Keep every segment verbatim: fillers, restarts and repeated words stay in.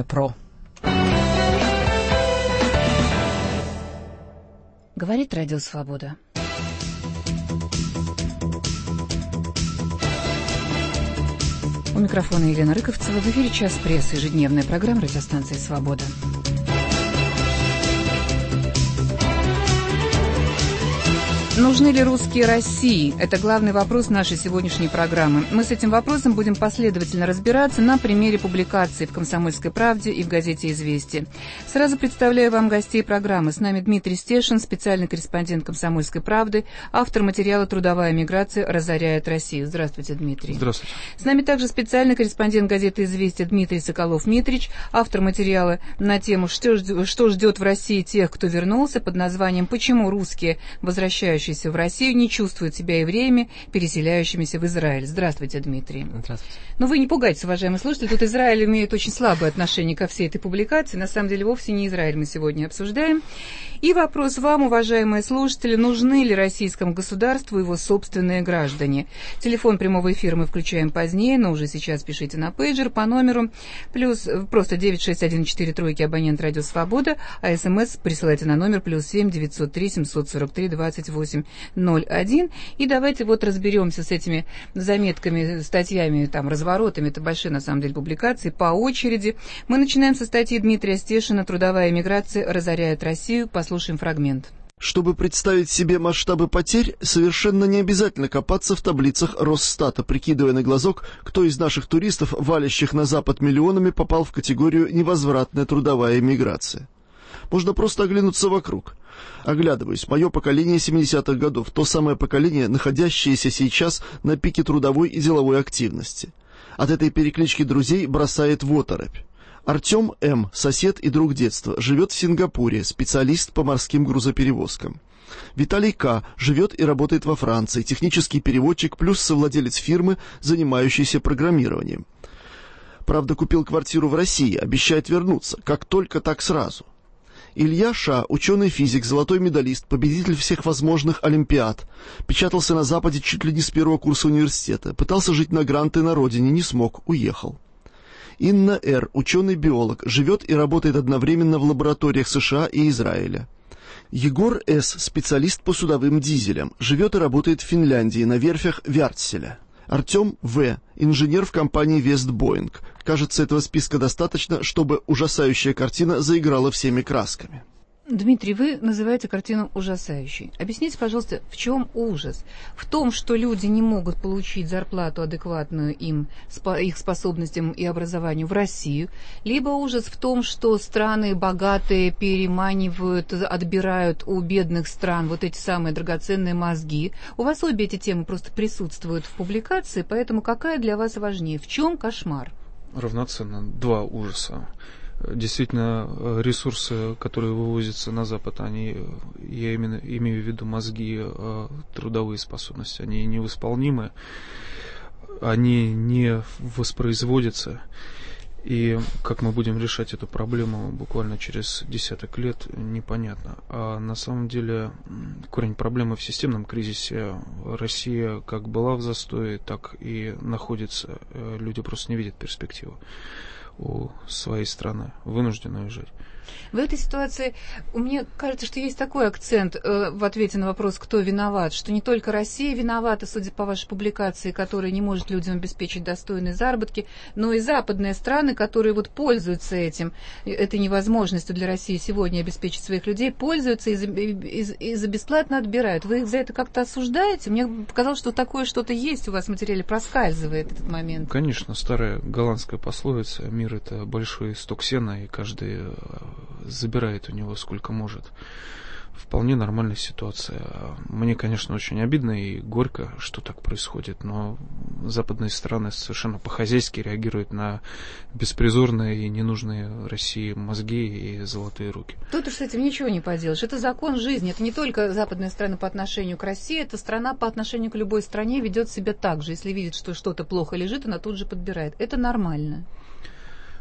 med Pro. Говорит Радио Свобода. У микрофона Елена Рыковцева. В эфире «Час прессы», ежедневная программа радиостанции «Свобода». Нужны ли русские России? Это главный вопрос нашей сегодняшней программы. Мы с этим вопросом будем последовательно разбираться на примере публикаций в «Комсомольской правде» и в газете «Известия». Сразу представляю вам гостей программы. С нами Дмитрий Стешин, специальный корреспондент «Комсомольской правды», автор материала «Трудовая миграция разоряет Россию». Здравствуйте, Дмитрий. Здравствуйте. С нами также специальный корреспондент газеты «Известия» Дмитрий Соколов-Митрич, автор материала на тему «Что ждет в России тех, кто вернулся» под названием «Почему русские, возвращающиеся в Россию, не чувствуют себя евреями, переселяющимися в Израиль». Здравствуйте, Дмитрий. Здравствуйте. Ну, вы не пугайтесь, уважаемые слушатели, тут Израиль имеет очень слабое отношение ко всей этой публикации. На самом деле, вовсе не Израиль мы сегодня обсуждаем. И вопрос вам, уважаемые слушатели, нужны ли российскому государству его собственные граждане? Телефон прямого эфира мы включаем позднее, но уже сейчас пишите на пейджер по номеру плюс просто девять шесть один четыре тройки, абонент «Радио Свобода», а смс присылайте на номер плюс семь девятьсот три семьсот сорок три двадцать восемь ноль один. И давайте вот разберемся с этими заметками, статьями, там, разворотами, это большие, на самом деле, публикации, по очереди. Мы начинаем со статьи Дмитрия Стешина «Трудовая миграция разоряет Россию». Послушаем фрагмент. Чтобы представить себе масштабы потерь, совершенно не обязательно копаться в таблицах Росстата, прикидывая на глазок, кто из наших туристов, валящих на Запад миллионами, попал в категорию «невозвратная трудовая миграция». Можно просто оглянуться вокруг. Оглядываюсь, мое поколение семидесятых годов, то самое поколение, находящееся сейчас на пике трудовой и деловой активности. От этой переклички друзей бросает в оторопь. Артем М., сосед и друг детства, живет в Сингапуре, специалист по морским грузоперевозкам. Виталий К. живет и работает во Франции, технический переводчик плюс совладелец фирмы, занимающейся программированием. Правда, купил квартиру в России, обещает вернуться, как только так сразу. Илья Ша, ученый-физик, золотой медалист, победитель всех возможных олимпиад, печатался на Западе чуть ли не с первого курса университета, пытался жить на гранты на родине, не смог, уехал. Инна Р., ученый-биолог, живет и работает одновременно в лабораториях США и Израиля. Егор С., специалист по судовым дизелям, живет и работает в Финляндии на верфях Вяртселя. Артем В., инженер в компании Вестбоинг. Кажется, этого списка достаточно, чтобы ужасающая картина заиграла всеми красками. Дмитрий, вы называете картину ужасающей. Объясните, пожалуйста, в чем ужас? В том, что люди не могут получить зарплату, адекватную им, их способностям и образованию в Россию, либо ужас в том, что страны богатые переманивают, отбирают у бедных стран вот эти самые драгоценные мозги. У вас обе эти темы просто присутствуют в публикации, поэтому какая для вас важнее? В чем кошмар? Равноценно два ужаса. Действительно, ресурсы, которые вывозятся на Запад, они, я именно имею в виду мозги, трудовые способности, они невосполнимы, они не воспроизводятся. И как мы будем решать эту проблему буквально через десяток лет, непонятно. А на самом деле корень проблемы в системном кризисе. Россия как была в застое, так и находится. Люди просто не видят перспективу у своей страны, вынуждены уезжать. В этой ситуации мне кажется, что есть такой акцент э, в ответе на вопрос, кто виноват, что не только Россия виновата, судя по вашей публикации, которая не может людям обеспечить достойные заработки, но и западные страны, которые вот пользуются этим, этой невозможностью для России сегодня обеспечить своих людей, пользуются и за, и, и за бесплатно отбирают. Вы их за это как-то осуждаете? Мне показалось, что такое что-то есть у вас в материале, проскальзывает этот момент. Конечно, старая голландская пословица: мир — это большой сток сена, и каждый забирает у него сколько может. Вполне нормальная ситуация. Мне, конечно, очень обидно и горько, что так происходит, но западные страны совершенно по-хозяйски реагируют на беспризорные и ненужные России мозги и золотые руки. Тут уж с этим ничего не поделаешь. Это закон жизни. Это не только западные страны по отношению к России, эта страна по отношению к любой стране ведет себя так же. Если видит, что что-то плохо лежит, она тут же подбирает. Это нормально.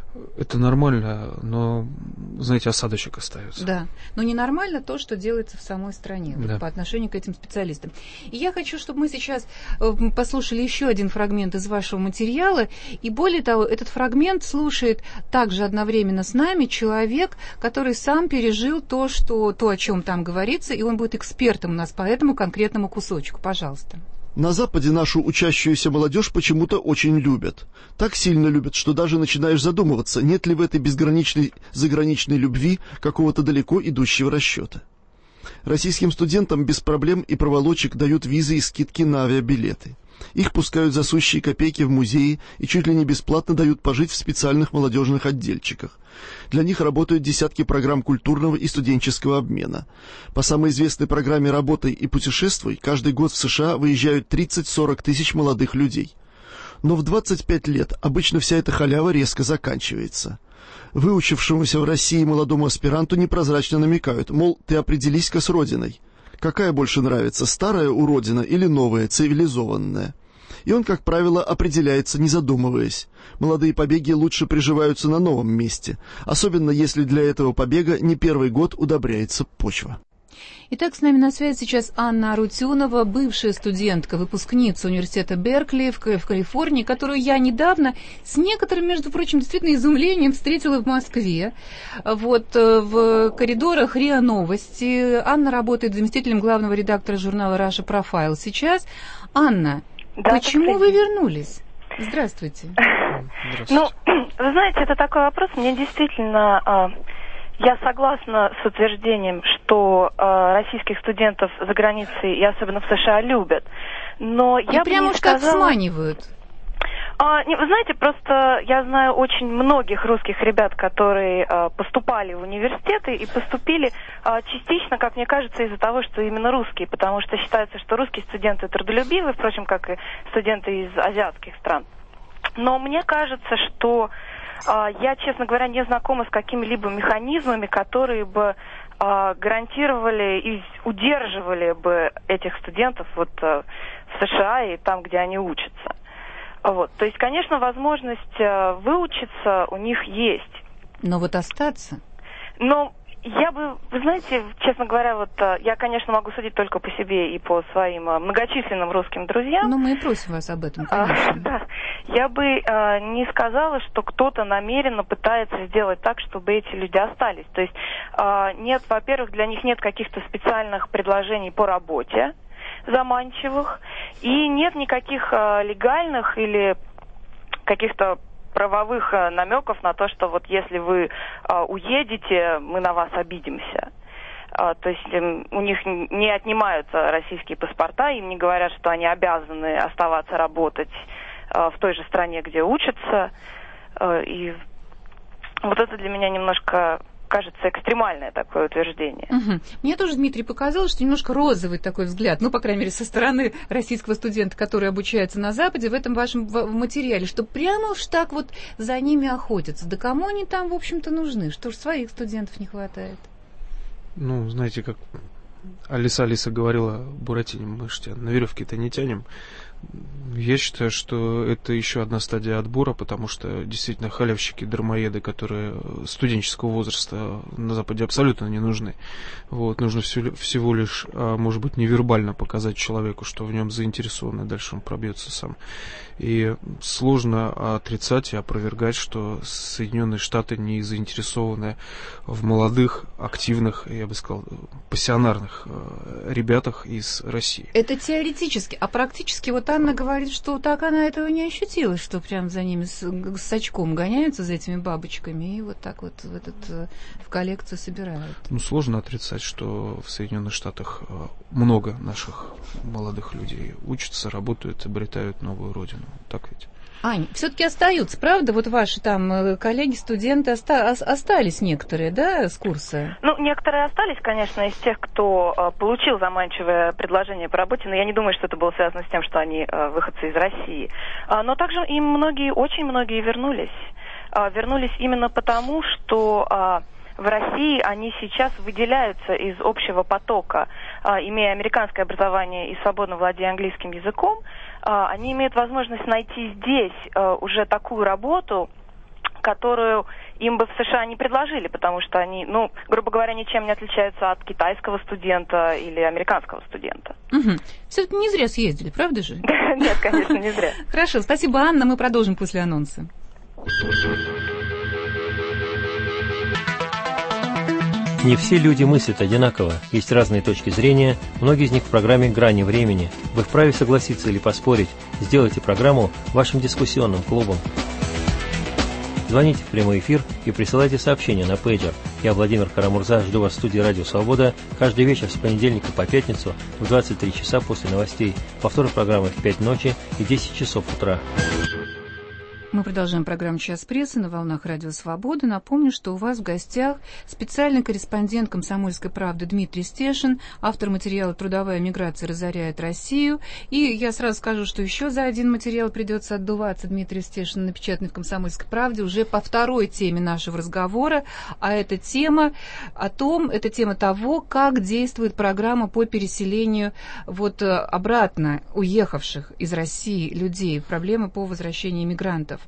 Это нормально, но, знаете, осадочек остается. Да, но ненормально то, что делается в самой стране, да. по отношению к этим специалистам. И я хочу, чтобы мы сейчас послушали еще один фрагмент из вашего материала, и более того, этот фрагмент слушает также одновременно с нами человек, который сам пережил то, что, то, о чем там говорится, и он будет экспертом у нас по этому конкретному кусочку. Пожалуйста. На Западе нашу учащуюся молодежь почему-то очень любят. Так сильно любят, что даже начинаешь задумываться, нет ли в этой безграничной заграничной любви какого-то далеко идущего расчета. Российским студентам без проблем и проволочек дают визы и скидки на авиабилеты. Их пускают за сущие копейки в музеи и чуть ли не бесплатно дают пожить в специальных молодежных отдельчиках. Для них работают десятки программ культурного и студенческого обмена. По самой известной программе «Работай и путешествуй» каждый год в США выезжают тридцать-сорок тысяч молодых людей. Но в двадцать пять лет обычно вся эта халява резко заканчивается. Выучившемуся в России молодому аспиранту непрозрачно намекают, мол, ты определись-ка с родиной. Какая больше нравится, старая уродина или новая, цивилизованная? И он, как правило, определяется, не задумываясь. Молодые побеги лучше приживаются на новом месте, особенно если для этого побега не первый год удобряется почва. Итак, с нами на связи сейчас Анна Арутюнова, бывшая студентка, выпускница университета Беркли в Калифорнии, которую я недавно с некоторым, между прочим, действительно изумлением встретила в Москве. Вот в коридорах РИА Новости. Анна работает заместителем главного редактора журнала Russia Profile. Сейчас, Анна, да, почему вы вернулись? Здравствуйте. Здравствуйте. Ну, вы знаете, это такой вопрос, мне действительно... Я согласна с утверждением, что э, российских студентов за границей, и особенно в США, любят. Но и я прямо бы не уж сказала... как сманивают. А, не, вы знаете, просто я знаю очень многих русских ребят, которые а, поступали в университеты и поступили а, частично, как мне кажется, из-за того, что именно русские, потому что считается, что русские студенты трудолюбивы, впрочем, как и студенты из азиатских стран. Но мне кажется, что а, я, честно говоря, не знакома с какими-либо механизмами, которые бы а, гарантировали и удерживали бы этих студентов вот, а, в США и там, где они учатся. Вот. То есть, конечно, возможность э, выучиться у них есть. Но вот остаться? Но я бы, вы знаете, честно говоря, вот э, я, конечно, могу судить только по себе и по своим э, многочисленным русским друзьям. Ну, мы и просим вас об этом, конечно. А, да. Я бы э, не сказала, что кто-то намеренно пытается сделать так, чтобы эти люди остались. То есть, э, нет, во-первых, для них нет каких-то специальных предложений по работе заманчивых, и нет никаких э, легальных или каких-то правовых э, намеков на то, что вот если вы э, уедете, мы на вас обидимся. Э, то есть э, у них не отнимаются российские паспорта, им не говорят, что они обязаны оставаться работать э, в той же стране, где учатся. Э, и вот это для меня немножко... кажется, экстремальное такое утверждение. Угу. Мне тоже, Дмитрий, показалось, что немножко розовый такой взгляд, ну, по крайней мере, со стороны российского студента, который обучается на Западе, в этом вашем материале, что прямо уж так вот за ними охотятся. Да кому они там, в общем-то, нужны? Что ж, своих студентов не хватает? Ну, знаете, как Алиса Алиса говорила Буратине, мы же тебя на веревке-то не тянем. Я считаю, что это еще одна стадия отбора, потому что действительно халявщики, дармоеды, которые студенческого возраста на Западе абсолютно не нужны. Вот, нужно все, всего лишь, может быть, невербально показать человеку, что в нем заинтересован, и дальше он пробьется сам. И сложно отрицать и опровергать, что Соединенные Штаты не заинтересованы в молодых, активных, я бы сказал, пассионарных ребятах из России. Это теоретически, а практически вот Анна говорит, что так она этого не ощутила, что прям за ними с, с очком гоняются, за этими бабочками, и вот так вот в, этот, в коллекцию собирают. Ну, сложно отрицать, что в Соединенных Штатах много наших молодых людей учатся, работают, обретают новую родину. Так ведь? Ань, все-таки остаются, правда? Вот ваши там коллеги, студенты, оста- остались некоторые, да, с курса? Ну, некоторые остались, конечно, из тех, кто э, получил заманчивое предложение по работе, но я не думаю, что это было связано с тем, что они э, выходцы из России. А, но также им многие, очень многие вернулись. А, вернулись именно потому, что... А, в России они сейчас выделяются из общего потока, а, имея американское образование и свободно владея английским языком, а, они имеют возможность найти здесь а, уже такую работу, которую им бы в США не предложили, потому что они, ну, грубо говоря, ничем не отличаются от китайского студента или американского студента. Угу. Все-таки не зря съездили, правда же? Нет, конечно, не зря. Хорошо, спасибо, Анна, мы продолжим после анонса. Не все люди мыслят одинаково, есть разные точки зрения, многие из них в программе «Грани времени». Вы вправе согласиться или поспорить. Сделайте программу вашим дискуссионным клубом. Звоните в прямой эфир и присылайте сообщения на пейджер. Я, Владимир Карамурза, жду вас в студии «Радио Свобода» каждый вечер с понедельника по пятницу в двадцать три часа после новостей. Повтор программы в пять ночи и десять часов утра. Мы продолжаем программу «Час прессы» на волнах Радио Свобода. Напомню, что у вас в гостях специальный корреспондент «Комсомольской правды» Дмитрий Стешин, автор материала «Трудовая миграция разоряет Россию». И я сразу скажу, что еще за один материал придется отдуваться Дмитрию Стешину, напечатанный в «Комсомольской правде», уже по второй теме нашего разговора. А это тема о том, это тема того, как действует программа по переселению вот обратно уехавших из России людей, проблемы по возвращению мигрантов.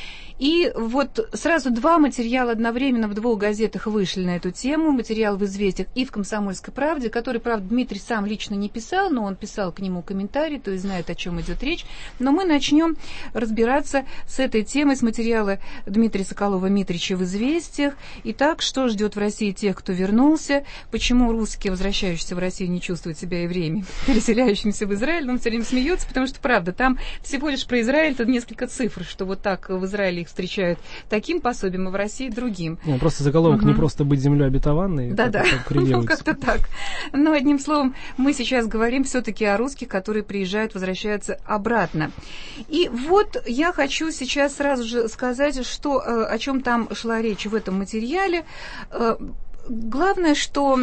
И вот сразу два материала одновременно в двух газетах вышли на эту тему. Материал в «Известиях» и в «Комсомольской правде», который, правда, Дмитрий сам лично не писал, но он писал к нему комментарий, то есть знает, о чем идет речь. Но мы начнем разбираться с этой темой, с материала Дмитрия Соколова-Митрича в «Известиях». Итак, что ждет в России тех, кто вернулся? Почему русские, возвращающиеся в Россию, не чувствуют себя евреями, переселяющимися в Израиль? Он все время смеется, потому что, правда, там всего лишь про Израиль это несколько цифр, что вот так в Израиле их встречают таким пособием, а в России другим. Ну, просто заголовок угу. не просто быть землей обетованной. Да-да, ну как-то так. Но одним словом, мы сейчас говорим все-таки о русских, которые приезжают, возвращаются обратно. И вот я хочу сейчас сразу же сказать, что, о чем там шла речь в этом материале. Главное, что...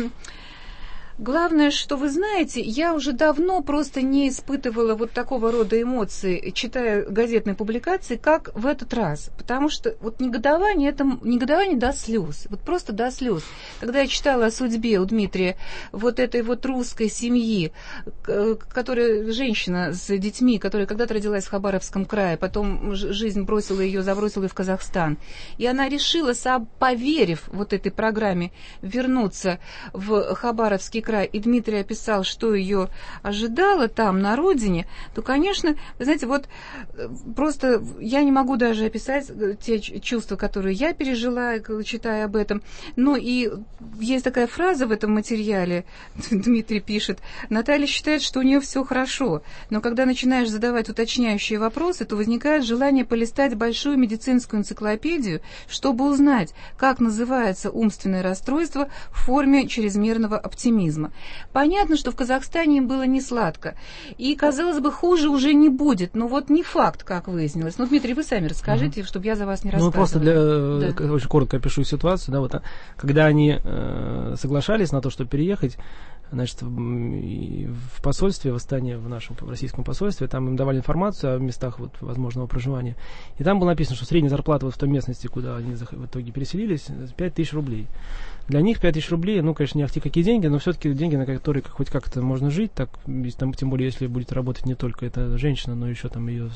Главное, что вы знаете, я уже давно просто не испытывала вот такого рода эмоций, читая газетные публикации, как в этот раз. Потому что вот негодование, это негодование до слез, вот просто до слез. Когда я читала о судьбе у Дмитрия вот этой вот русской семьи, которая, женщина с детьми, которая когда-то родилась в Хабаровском крае, потом жизнь бросила ее, забросила ее в Казахстан. И она решила, поверив вот этой программе, вернуться в Хабаровский край, и Дмитрий описал, что ее ожидало там, на родине, то, конечно, вы знаете, вот просто я не могу даже описать те чувства, которые я пережила, читая об этом. Ну и есть такая фраза в этом материале, Дмитрий пишет: Наталья считает, что у нее все хорошо, но когда начинаешь задавать уточняющие вопросы, то возникает желание полистать большую медицинскую энциклопедию, чтобы узнать, как называется умственное расстройство в форме чрезмерного оптимизма. Понятно, что в Казахстане им было не сладко. И, казалось бы, хуже уже не будет. Но вот не факт, как выяснилось. Ну, Дмитрий, вы сами расскажите, mm-hmm. чтобы я за вас не рассказывала. Ну, просто для... Да. Очень коротко опишу ситуацию. Да, вот, когда они э, соглашались на то, чтобы переехать, значит, в, в посольстве, в Астане, в нашем в российском посольстве, там им давали информацию о местах вот, возможного проживания. И там было написано, что средняя зарплата вот в той местности, куда они в итоге переселились, пять тысяч рублей. Для них пять тысяч рублей, ну, конечно, не ахти какие деньги, но все-таки деньги, на которые хоть как-то можно жить, так, там, тем более, если будет работать не только эта женщина, но еще там ее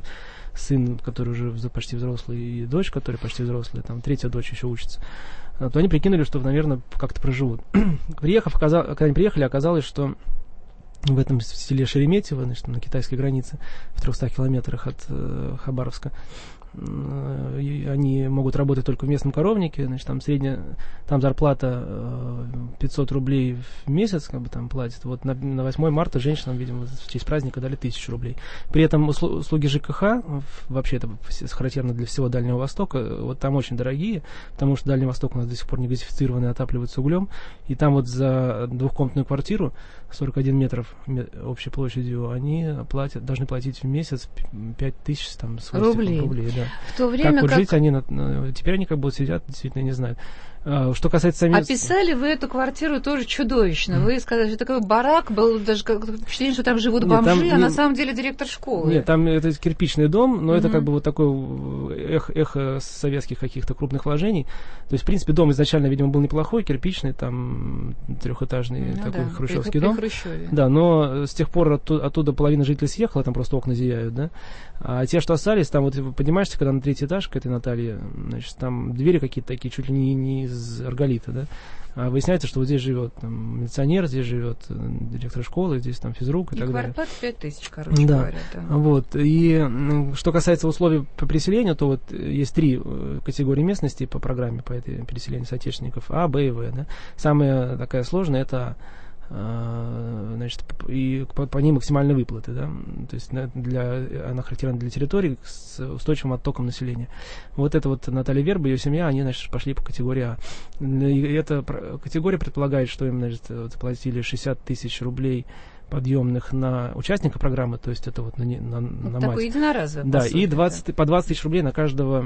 сын, который уже почти взрослый, и дочь, которая почти взрослая, там третья дочь еще учится, то они прикинули, что, наверное, как-то проживут. Приехав, оказалось, когда они приехали, оказалось, что в этом селе Шереметьево, значит, на китайской границе, в трехстах километрах от э, Хабаровска, они могут работать только в местном коровнике, значит, там средняя, там зарплата пятьсот рублей в месяц, как бы там платят. Вот на, на восьмое марта женщинам, видимо, в честь праздника дали тысячу рублей. При этом услуги ЖКХ, вообще это характерно для всего Дальнего Востока, вот там очень дорогие, потому что Дальний Восток у нас до сих пор не газифицирован и отапливается углем, и там вот за двухкомнатную квартиру сорок один метров общей площадью они платят, должны платить в месяц пять тысяч там, с рублей. рублей, да. В то время как вот как... жить они, теперь они как бы сидят, действительно не знают. Что касается самих... Описали вы эту квартиру тоже чудовищно. Вы сказали, что такой барак был, даже как впечатление, что там живут бомжи, нет, там, а не... на самом деле директор школы. Нет, там это кирпичный дом, но mm-hmm. это как бы вот такой эхо, эхо советских каких-то крупных вложений. То есть, в принципе, дом изначально, видимо, был неплохой, кирпичный, там трехэтажный ну, такой да, хрущевский при, дом. При да, но с тех пор оттуда, оттуда половина жителей съехала, там просто окна зияют, да. А те, что остались, там вот поднимаешься спустишься, когда на третий этаж к этой Наталье, значит, там двери какие-то такие, чуть ли не, не из арголита, да. А выясняется, что вот здесь живет там, милиционер, здесь живет директор школы, здесь там физрук и, и так далее. И квартплата пять тысяч, короче да. говоря. Да. Вот. И что касается условий по переселению, то вот есть три категории местности по программе, по этой переселению соотечественников: А, Б и В. Да. Самая такая сложная — это значит, и по, по ней максимальные выплаты, да, то есть для, она характерна для территорий с устойчивым оттоком населения. Вот это вот Наталья Верба и ее семья, они, значит, пошли по категории А. И эта категория предполагает, что им, значит, заплатили шестьдесят тысяч рублей подъемных на участника программы, то есть это вот на, на, на мать. Такой единоразовый. Да, и двадцать, да. по двадцать тысяч рублей на каждого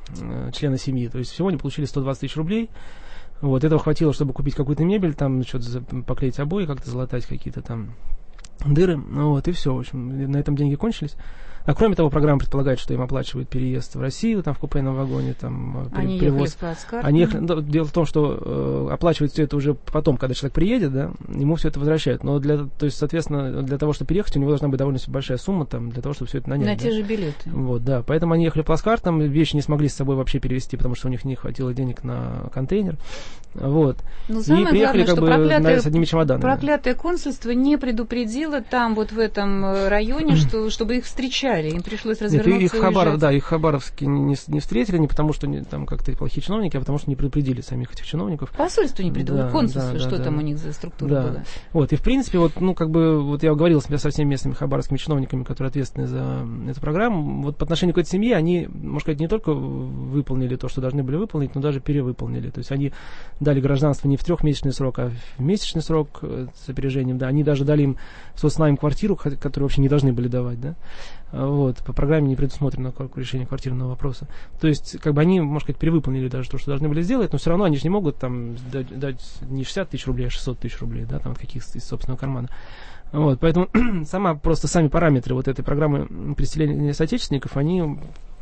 э, члена семьи. То есть всего они получили сто двадцать тысяч рублей. Вот, этого хватило, чтобы купить какую-то мебель, там что-то поклеить обои, как-то залатать какие-то там дыры. Вот, и все, в общем, на этом деньги кончились. А кроме того, программа предполагает, что им оплачивают переезд в Россию, там в купейном вагоне, там Они перевоз. ехали с плацкартом. Они ехали, ну, дело в том, что э, оплачивают все это уже потом, когда человек приедет, да, ему все это возвращают. Но для, то есть, соответственно, для того, чтобы переехать, у него должна быть довольно большая сумма там, для того, чтобы все это нанять. На да. те же билеты. Вот, да. Поэтому они ехали плацкартом, вещи не смогли с собой вообще перевезти, потому что у них не хватило денег на контейнер. Вот. Но и самое приехали главное, как бы проклятое, с одними чемоданами. Проклятое консульство не предупредило там, вот в этом районе, что, чтобы их встречали. Им пришлось развернуться. Нет, их, и Хабар, да, их в Хабаровске не, не встретили, не потому что они, там как-то плохие чиновники, а потому что не предупредили самих этих чиновников. Посольство не предупредило, да, консульство, да, что да, там да. у них за структура да. была. Вот, и в принципе, вот, ну, как бы, вот я говорил со всеми местными хабаровскими чиновниками, которые ответственны за эту программу, вот по отношению к этой семье они, можно сказать, не только выполнили то, что должны были выполнить, но даже перевыполнили. То есть они дали гражданство не в трехмесячный срок, а в месячный срок с опережением, да. Они даже дали им соцнайм квартиру, которую вообще не должны были давать, да. Вот, по программе не предусмотрено решение квартирного вопроса. То есть, как бы они, можно сказать, перевыполнили даже то, что должны были сделать, но все равно они же не могут там дать, дать не шестьдесят тысяч рублей, а шестьсот тысяч рублей, да, там каких-то из собственного кармана. Вот, поэтому сама, просто сами параметры вот этой программы переселения соотечественников, они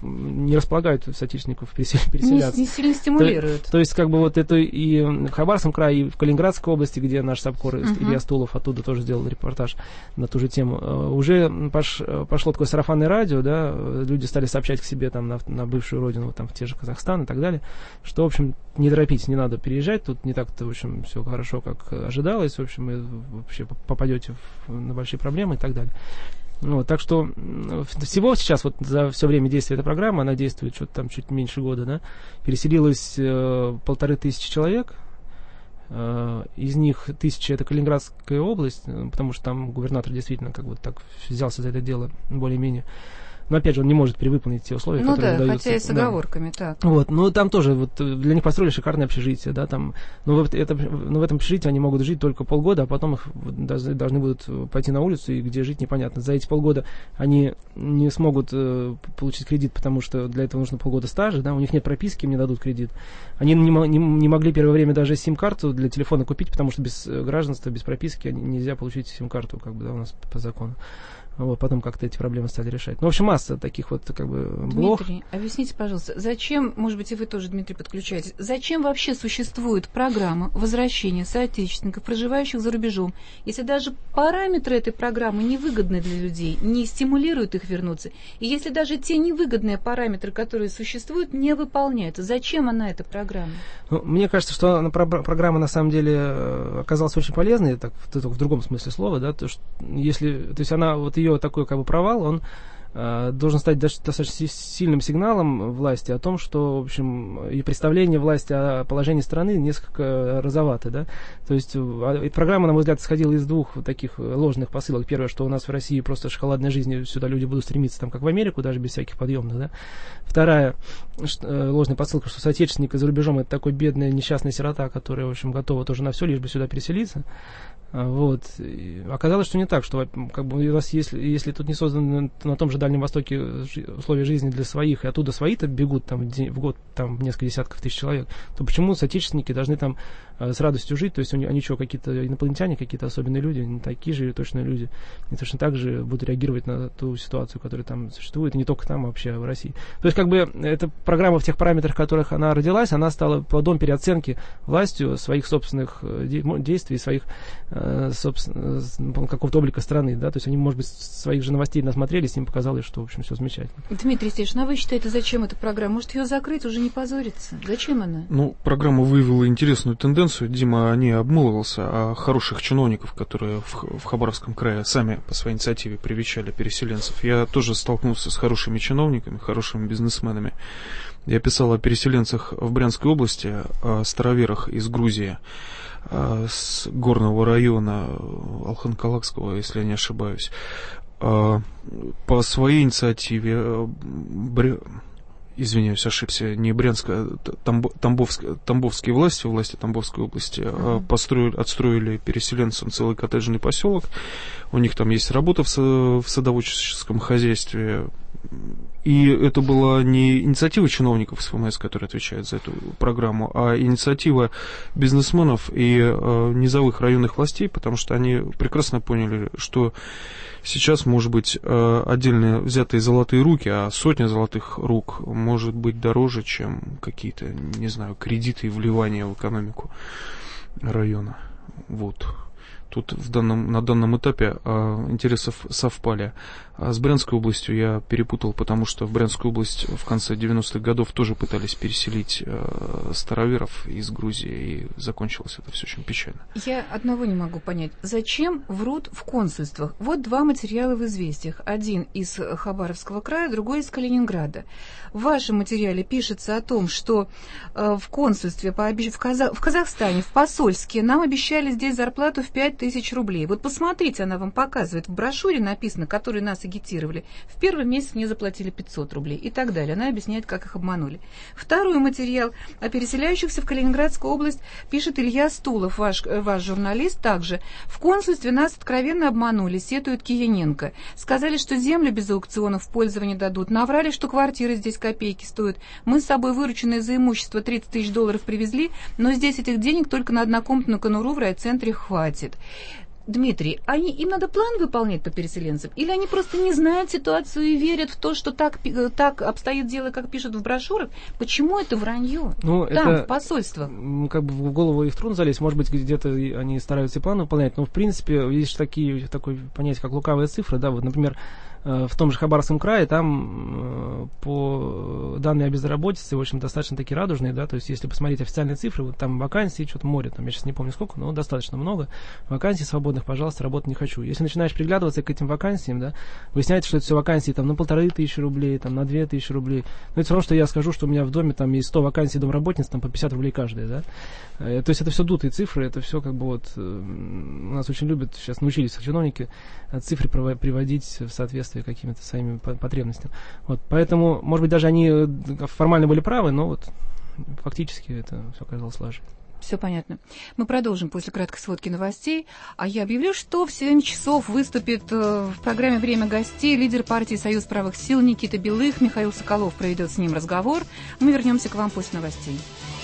не располагают соотечественников переселяться. Не, не сильно стимулируют. То, то есть, как бы вот это и в Хабаровском крае, и в Калининградской области, где наш САПКОР uh-huh. Илья Стулов оттуда тоже сделал репортаж на ту же тему, уже пош, пошло такое сарафанное радио, да, люди стали сообщать к себе там на, на бывшую родину, вот, там в те же Казахстан и так далее, что, в общем, не торопитесь, не надо переезжать, тут не так-то, в общем, все хорошо, как ожидалось, в общем, вы вообще попадете в, на большие проблемы и так далее. Вот, так что всего сейчас, вот за все время действия этой программы, она действует что-то там чуть меньше года, да, переселилось э, полторы тысячи человек, э, из них тысяча это Калининградская область, потому что там губернатор действительно как бы так взялся за это дело более-менее. Но опять же, он не может перевыполнить те условия, ну которые да, выдаются. хотя и с оговорками, да. Так. Вот, но там тоже вот для них построили шикарное общежитие, да, там, но в, это, но в этом общежитии они могут жить только полгода, а потом их должны будут пойти на улицу, и где жить непонятно. За эти полгода они не смогут э, получить кредит, потому что для этого нужно полгода стажа, да, у них нет прописки, им не дадут кредит. Они не, не, не могли первое время даже сим-карту для телефона купить, потому что без гражданства, без прописки нельзя получить сим-карту, как бы, да, у нас по закону. Вот, потом как-то эти проблемы стали решать. Ну, в общем, масса таких вот, как бы, блох. Дмитрий, объясните, пожалуйста, зачем, может быть, и вы тоже, Дмитрий, подключаетесь, зачем вообще существует программа возвращения соотечественников, проживающих за рубежом, если даже параметры этой программы невыгодны для людей, не стимулируют их вернуться, и если даже те невыгодные параметры, которые существуют, не выполняются? Зачем она, эта программа? Ну, мне кажется, что она, программа на самом деле оказалась очень полезной, так, в, в другом смысле слова, да, то, что если, то есть она, вот ее такой как бы провал, он э, должен стать достаточно сильным сигналом власти о том, что, в общем, и представление власти о положении страны несколько розовато, да. То есть эта программа, на мой взгляд, исходила из двух таких ложных посылок. Первое, что у нас в России просто шоколадная жизнь, сюда люди будут стремиться, там, как в Америку, даже без всяких подъемных, да. Вторая что, ложная посылка, что соотечественник за рубежом это такой бедный несчастный сирота, который, в общем, готова тоже на все, лишь бы сюда переселиться. Вот. И оказалось, что не так, что как бы у вас, если, если тут не созданы на том же Дальнем Востоке условия жизни для своих, и оттуда свои-то бегут там, в год там, несколько десятков тысяч человек, то почему соотечественники должны там с радостью жить? То есть они, они что, какие-то инопланетяне, какие-то особенные люди, они такие же точно люди, и точно так же будут реагировать на ту ситуацию, которая там существует, и не только там, а вообще в России. То есть как бы эта программа в тех параметрах, в которых она родилась, она стала плодом переоценки властью своих собственных действий, своих собственно, какого-то облика страны, да, то есть они, может быть, своих же новостей насмотрелись, им показалось, что, в общем, все замечательно. Дмитрий Стешин, а вы считаете, зачем эта программа? Может, ее закрыть, уже не позориться? Зачем она? Ну, программа выявила интересную тенденцию. Дима не обмолвился о хороших чиновников, которые в, в Хабаровском крае сами по своей инициативе привечали переселенцев. Я тоже столкнулся с хорошими чиновниками, хорошими бизнесменами. Я писал о переселенцах в Брянской области, о староверах из Грузии, с горного района Алхан-Калакского, если я не ошибаюсь. По своей инициативе, извиняюсь, ошибся, не Брянская, Тамбовские, Тамбовские власти, власти Тамбовской области, mm-hmm. построили, отстроили переселенцам целый коттеджный поселок. У них там есть работа в, в садоводческом хозяйстве. И это была не инициатива чиновников СФМС, которые отвечают за эту программу, а инициатива бизнесменов и э, низовых районных властей, потому что они прекрасно поняли, что сейчас, может быть, э, отдельно взятые золотые руки, а сотня золотых рук может быть дороже, чем какие-то, не знаю, кредиты и вливания в экономику района. Вот. Тут в данном, на данном этапе а, интересов совпали. А с Брянской областью я перепутал, потому что в Брянскую область в конце девяностых годов тоже пытались переселить а, староверов из Грузии, и закончилось это все очень печально. Я одного не могу понять. Зачем врут в консульствах? Вот два материала в «Известиях». Один из Хабаровского края, другой из Калининграда. В вашем материале пишется о том, что э, в консульстве по обещ... в, Каза... в Казахстане, в посольстве, нам обещали здесь зарплату в пять тысяч рублей. Вот посмотрите, она вам показывает. В брошюре написано, которые нас агитировали. В первый месяц мне заплатили пятьсот рублей и так далее. Она объясняет, как их обманули. Второй материал о переселяющихся в Калининградскую область пишет Илья Стулов, ваш, ваш журналист, также. В консульстве нас откровенно обманули, сетует Кияненко. Сказали, что землю без аукционов в пользование дадут. Наврали, что квартиры здесь копейки стоят. Мы с собой вырученные за имущество тридцать тысяч долларов привезли, но здесь этих денег только на однокомнатную конуру в райцентре хватит. Дмитрий, они, им надо план выполнять по переселенцам? Или они просто не знают ситуацию и верят в то, что так, так обстоит дело, как пишут в брошюрах? Почему это вранье? Ну, там, это, в посольствах. Как бы в голову их трудно залезть. Может быть, где-то они стараются и план выполнять. Но, в принципе, есть такие, такое понятие, как лукавые цифры. Да, вот, например, в том же Хабаровском крае, там по данным о безработице, в общем, достаточно такие радужные, да, то есть если посмотреть официальные цифры, вот там вакансий, что-то море, там, я сейчас не помню сколько, но достаточно много вакансий свободных, пожалуйста, работать не хочу. Если начинаешь приглядываться к этим вакансиям, да, выясняется, что это все вакансии там на полторы тысячи рублей, там на две тысячи рублей, но это все равно, что я скажу, что у меня в доме там есть сто вакансий домработниц, там по пятьдесят рублей каждая, да, то есть это все дутые цифры, это все как бы вот, у нас очень любят, сейчас научились чиновники цифры приводить в соответствие какими-то своими потребностями. Вот, поэтому, может быть, даже они формально были правы, но вот фактически это все оказалось сложно. Все понятно. Мы продолжим после краткой сводки новостей. А я объявлю, что в семь часов выступит в программе «Время гостей» лидер партии «Союз правых сил» Никита Белых. Михаил Соколов проведет с ним разговор. Мы вернемся к вам после новостей.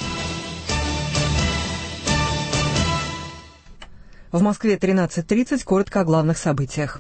В Москве тринадцать тридцать. Коротко о главных событиях.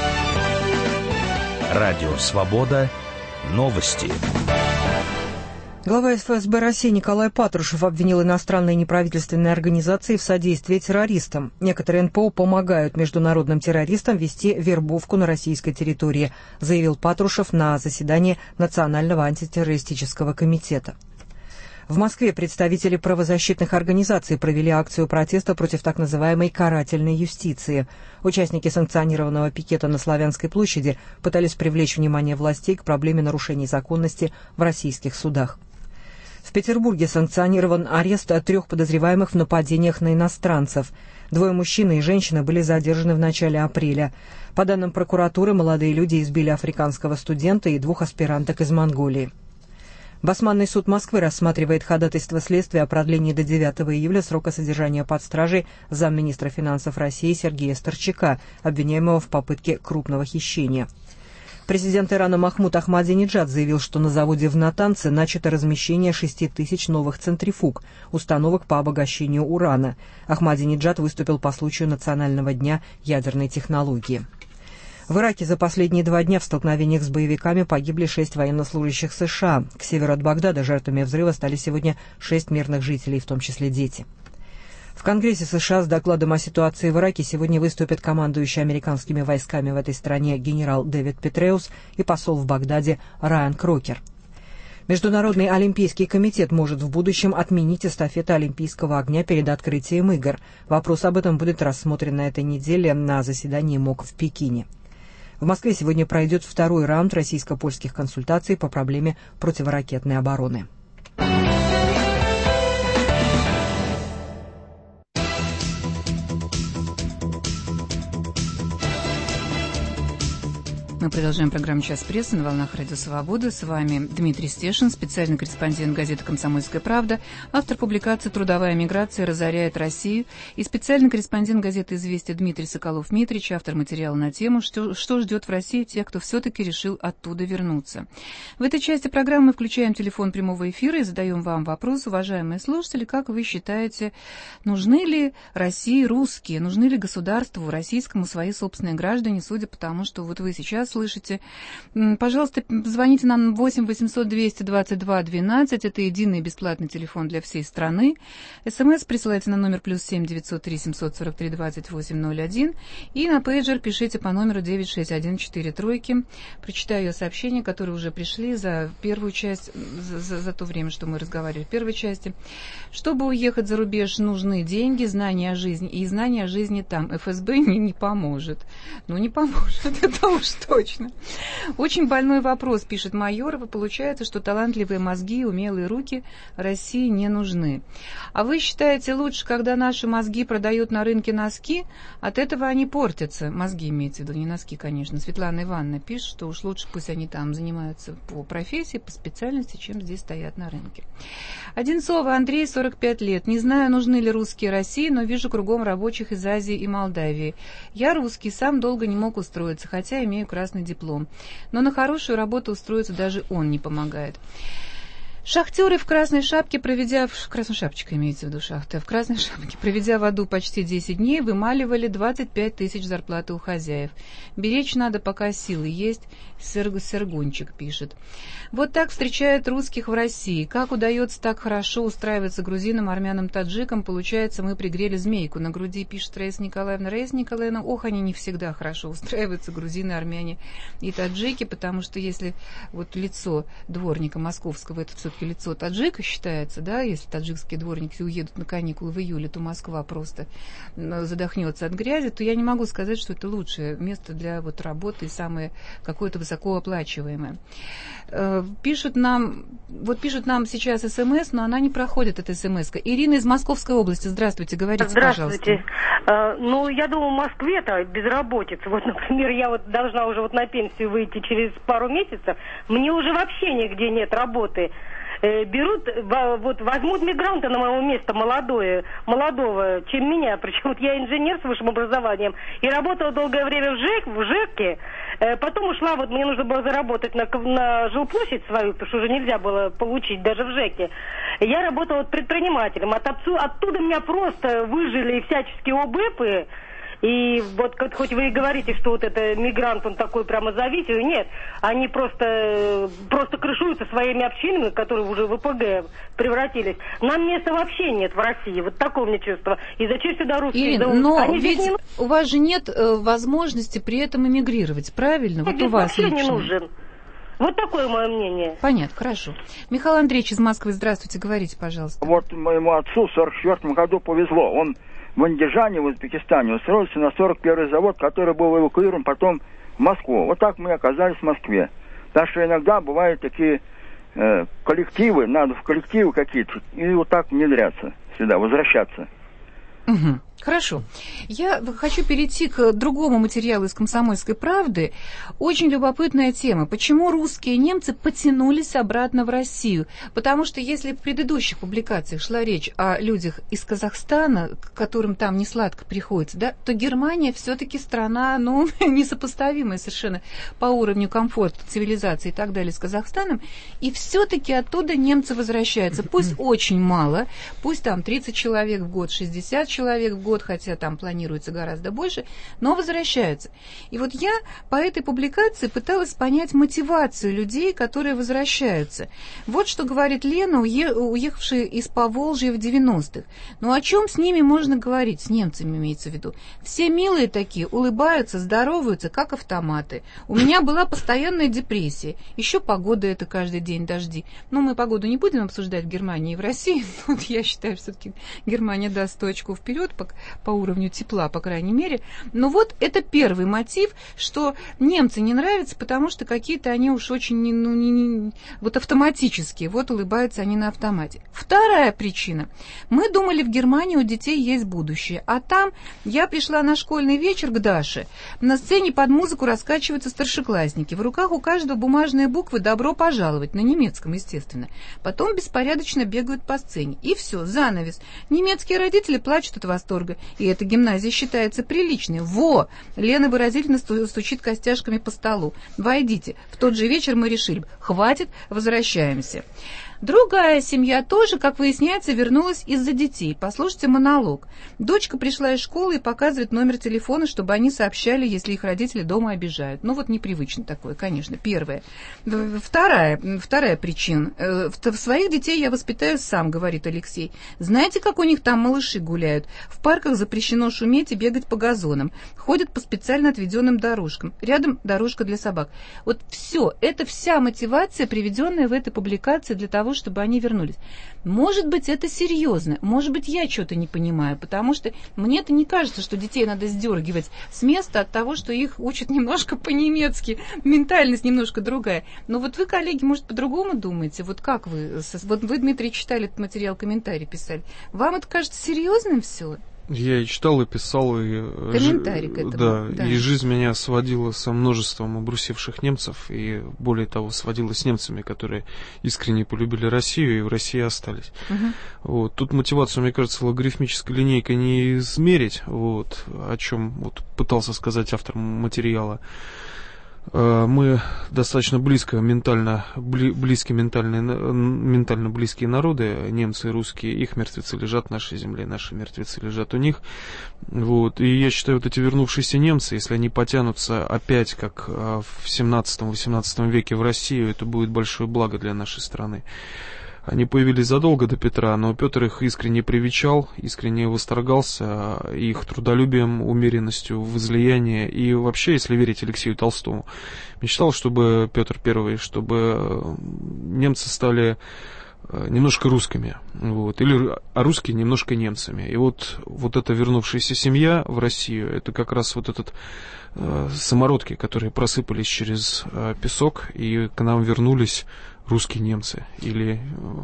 Радио «Свобода». Новости. Глава эф эс бэ России Николай Патрушев обвинил иностранные неправительственные организации в содействии террористам. Некоторые эн пэ о помогают международным террористам вести вербовку на российской территории, заявил Патрушев на заседании Национального антитеррористического комитета. В Москве представители правозащитных организаций провели акцию протеста против так называемой карательной юстиции. Участники санкционированного пикета на Славянской площади пытались привлечь внимание властей к проблеме нарушений законности в российских судах. В Петербурге санкционирован арест трех подозреваемых в нападениях на иностранцев. Двое мужчин и женщина были задержаны в начале апреля. По данным прокуратуры, молодые люди избили африканского студента и двух аспиранток из Монголии. Басманный суд Москвы рассматривает ходатайство следствия о продлении до девятого июля срока содержания под стражей замминистра финансов России Сергея Старчака, обвиняемого в попытке крупного хищения. Президент Ирана Махмуд Ахмадинеджад заявил, что на заводе в Натанце начато размещение шести тысяч новых центрифуг, установок по обогащению урана. Ахмадинеджад выступил по случаю Национального дня ядерной технологии. В Ираке за последние два дня в столкновениях с боевиками погибли шесть военнослужащих США. К северу от Багдада жертвами взрыва стали сегодня шесть мирных жителей, в том числе дети. В Конгрессе США с докладом о ситуации в Ираке сегодня выступят командующий американскими войсками в этой стране генерал Дэвид Петреус и посол в Багдаде Райан Крокер. Международный олимпийский комитет может в будущем отменить эстафету олимпийского огня перед открытием игр. Вопрос об этом будет рассмотрен на этой неделе на заседании МОК в Пекине. В Москве сегодня пройдет второй раунд российско-польских консультаций по проблеме противоракетной обороны. Мы продолжаем программу «Час прессы» на волнах Радио Свобода. С вами Дмитрий Стешин, специальный корреспондент газеты «Комсомольская правда», автор публикации «Трудовая миграция разоряет Россию» и специальный корреспондент газеты «Известия» Дмитрий Соколов-Митрич, автор материала на тему «Что, что ждет в России тех, кто все-таки решил оттуда вернуться». В этой части программы мы включаем телефон прямого эфира и задаем вам вопрос, уважаемые слушатели, как вы считаете, нужны ли России русские, нужны ли государству российскому свои собственные граждане, судя по тому, что вот вы сейчас слышите. Пожалуйста, звоните нам восемь восемьсот двести двадцать два двенадцать. Это единый бесплатный телефон для всей страны. СМС присылайте на номер плюс семь девятьсот три семьсот сорок три двадцать восемь ноль один. И на пейджер пишите по номеру девять шесть один четыре тройки. Прочитаю я сообщения, которые уже пришли за первую часть, за, за, за то время, что мы разговаривали в первой части. Чтобы уехать за рубеж, нужны деньги, знания о жизни. И знания о жизни там. эф эс бэ не, не поможет. Ну, не поможет, это уж точно. Точно. Очень больной вопрос, пишет Майорова. Получается, что талантливые мозги и умелые руки России не нужны. А вы считаете, лучше, когда наши мозги продают на рынке носки? От этого они портятся. Мозги имеется в виду, не носки, конечно. Светлана Ивановна пишет, что уж лучше пусть они там занимаются по профессии, по специальности, чем здесь стоят на рынке. Одинцова Андрей, сорок пять лет. Не знаю, нужны ли русские России, но вижу кругом рабочих из Азии и Молдавии. Я русский, сам долго не мог устроиться, хотя имею красный диплом. Но на хорошую работу устроиться даже он не помогает. Шахтеры в красной шапке, проведя... В красной шапочке имеется в виду шахты. В красной шапке, проведя в аду почти десять дней, вымаливали двадцать пять тысяч зарплаты у хозяев. Беречь надо, пока силы есть. Серг... Сергунчик пишет. Вот так встречают русских в России. Как удается так хорошо устраиваться грузинам, армянам, таджикам? Получается, мы пригрели змейку на груди, пишет Раиса Николаевна. Раиса Николаевна, ох, они не всегда хорошо устраиваются, грузины, армяне и таджики, потому что если вот лицо дворника московского, это все-таки лицо таджика считается, да, если таджикские дворники уедут на каникулы в июле, то Москва просто задохнется от грязи, то я не могу сказать, что это лучшее место для вот работы и самое какое-то высокооплачиваемое. Пишут нам, вот пишут нам сейчас СМС, но она не проходит, эта СМС-ка. Ирина из Московской области, здравствуйте, говорите, здравствуйте. Пожалуйста. Ну, я думаю, в Москве-то безработица. Вот, например, я вот должна уже вот на пенсию выйти через пару месяцев, мне уже вообще нигде нет работы. Берут, вот возьмут мигранта на мое место молодое, молодого, чем меня, причем вот я инженер с высшим образованием, и работала долгое время в ЖЭК, в ЖЭКе, потом ушла, вот мне нужно было заработать на, на жилплощадь свою, потому что уже нельзя было получить даже в ЖЭКе. Я работала предпринимателем, от отцу, оттуда меня просто выжили всяческие ОБЭПы. И вот хоть вы и говорите, что вот это мигрант, он такой прямо зависимый, нет, они просто, просто крышуются своими общинами, которые уже в ИПГ превратились. Нам места вообще нет в России, вот такое у меня чувство. И зачем сюда русские? Ирина, да, но они ведь не... у вас же нет э, возможности при этом эмигрировать, правильно? Вот у вас вообще лично. Не нужен. Вот такое мое мнение. Понятно, хорошо. Михаил Андреевич из Москвы, здравствуйте, говорите, пожалуйста. Вот моему отцу в сорок четвёртом году повезло, он в Андижане, в Узбекистане, устроился на сорок первый завод, который был эвакуирован потом в Москву. Вот так мы оказались в Москве. Так что иногда бывают такие э, коллективы, надо в коллективы какие-то, и вот так внедряться сюда, возвращаться. Угу. Хорошо. Я хочу перейти к другому материалу из «Комсомольской правды». Очень любопытная тема. Почему русские и немцы потянулись обратно в Россию? Потому что если в предыдущих публикациях шла речь о людях из Казахстана, которым там не сладко приходится, да, то Германия все-таки страна, ну, несопоставимая совершенно по уровню комфорта, цивилизации и так далее с Казахстаном. И все-таки оттуда немцы возвращаются. Пусть очень мало, пусть там тридцать человек в год, шестьдесят человек в год, год, хотя там планируется гораздо больше, но возвращаются. И вот я по этой публикации пыталась понять мотивацию людей, которые возвращаются. Вот что говорит Лена, уехавшая из Поволжья в девяностых. Ну о чем с ними можно говорить, с немцами имеется в виду? Все милые такие, улыбаются, здороваются, как автоматы. У меня была постоянная депрессия. Еще погода это каждый день дожди. Но мы погоду не будем обсуждать в Германии и в России. Вот я считаю, что все-таки Германия даст сто очков вперед по, по уровню тепла, по крайней мере. Но вот это первый мотив, что немцы не нравятся, потому что какие-то они уж очень не, ну, не, не, вот автоматические. Вот улыбаются они на автомате. Вторая причина. Мы думали, в Германии у детей есть будущее. А там я пришла на школьный вечер к Даше. На сцене под музыку раскачиваются старшеклассники. В руках у каждого бумажные буквы «Добро пожаловать», на немецком, естественно. Потом беспорядочно бегают по сцене. И все, занавес. Немецкие родители плачут от восторга. И эта гимназия считается приличной. Во! Лена выразительно стучит костяшками по столу. Войдите. В тот же вечер мы решили, хватит, возвращаемся. Другая семья тоже, как выясняется, вернулась из-за детей. Послушайте монолог. Дочка пришла из школы и показывает номер телефона, чтобы они сообщали, если их родители дома обижают. Ну вот непривычно такое, конечно, первое. Вторая, вторая причина. В своих детей я воспитаю сам, говорит Алексей. Знаете, как у них там малыши гуляют? В парках запрещено шуметь и бегать по газонам. Ходят по специально отведенным дорожкам. Рядом дорожка для собак. Вот все, это вся мотивация, приведенная в этой публикации для того, чтобы они вернулись. Может быть, это серьезно, может быть, я что-то не понимаю, потому что мне-то не кажется, что детей надо сдергивать с места от того, что их учат немножко по-немецки, ментальность немножко другая. Но вот вы, коллеги, может, по-другому думаете? Вот как вы? Вот вы, Дмитрий, читали этот материал, комментарий писали. Вам это кажется серьезным все? Я и читал, и писал, и... Комментарий к этому. Да, да, и жизнь меня сводила со множеством обрусевших немцев, и более того, сводила с немцами, которые искренне полюбили Россию и в России остались. Угу. Вот. Тут мотивацию, мне кажется, логарифмической линейкой не измерить, вот, о чем вот, пытался сказать автор материала. Мы достаточно близко ментально, бли, близкие ментальные, ментально близкие народы, немцы и русские, их мертвецы лежат в нашей земле, наши мертвецы лежат у них. Вот. И я считаю, вот эти вернувшиеся немцы, если они потянутся опять, как в семнадцатом-восемнадцатом веке в Россию, это будет большое благо для нашей страны. Они появились задолго до Петра, но Петр их искренне привечал, искренне восторгался их трудолюбием, умеренностью в излиянии. И вообще, если верить Алексею Толстому, мечтал, чтобы Петр Первый, чтобы немцы стали немножко русскими, вот, или а русские немножко немцами. И вот, вот эта вернувшаяся семья в Россию, это как раз вот этот э, самородки, которые просыпались через э, песок и к нам вернулись русские немцы, или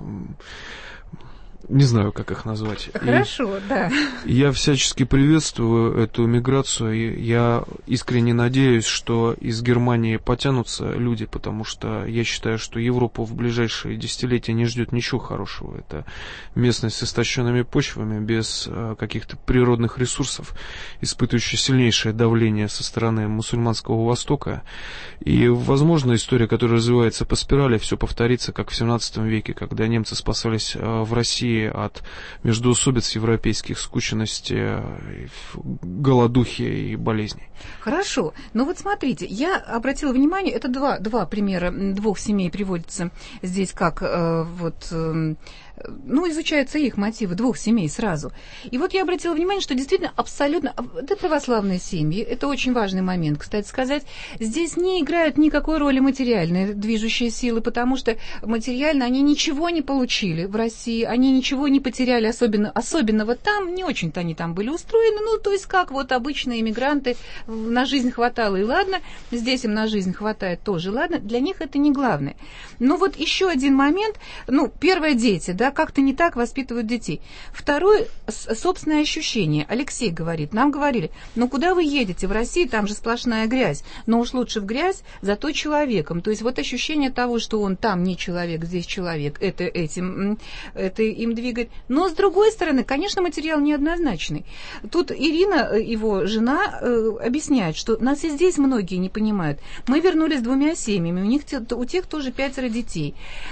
не знаю, как их назвать. Хорошо, и да. Я всячески приветствую эту миграцию, и я искренне надеюсь, что из Германии потянутся люди, потому что я считаю, что Европу в ближайшие десятилетия не ждет ничего хорошего. Это местность с истощенными почвами, без каких-то природных ресурсов, испытывающая сильнейшее давление со стороны мусульманского Востока. И, возможно, история, которая развивается по спирали, все повторится, как в семнадцатом веке, когда немцы спасались в России от междоусобиц европейских, скученности, голодухи и болезней. Хорошо. Но вот смотрите, я обратила внимание, это два, два примера двух семей приводятся здесь как э, вот... Э, ну, изучаются их мотивы, двух семей сразу. И вот я обратила внимание, что действительно абсолютно... Это православные семьи, это очень важный момент, кстати сказать. Здесь не играют никакой роли материальные движущие силы, потому что материально они ничего не получили в России, они ничего не потеряли, особенно, особенного там, не очень-то они там были устроены, ну, то есть как вот обычные иммигранты, на жизнь хватало и ладно, здесь им на жизнь хватает тоже, ладно, для них это не главное. Но вот еще один момент, ну, первое, дети, да, как-то не так воспитывают детей. Второе, собственное ощущение. Алексей говорит, нам говорили, ну куда вы едете? В России там же сплошная грязь. Но уж лучше в грязь, зато человеком. То есть вот ощущение того, что он там не человек, здесь человек, это, этим, это им двигает. Но с другой стороны, конечно, материал неоднозначный. Тут Ирина, его жена, объясняет, что нас и здесь многие не понимают. Мы вернулись с двумя семьями, у них у тех тоже пятеро детей.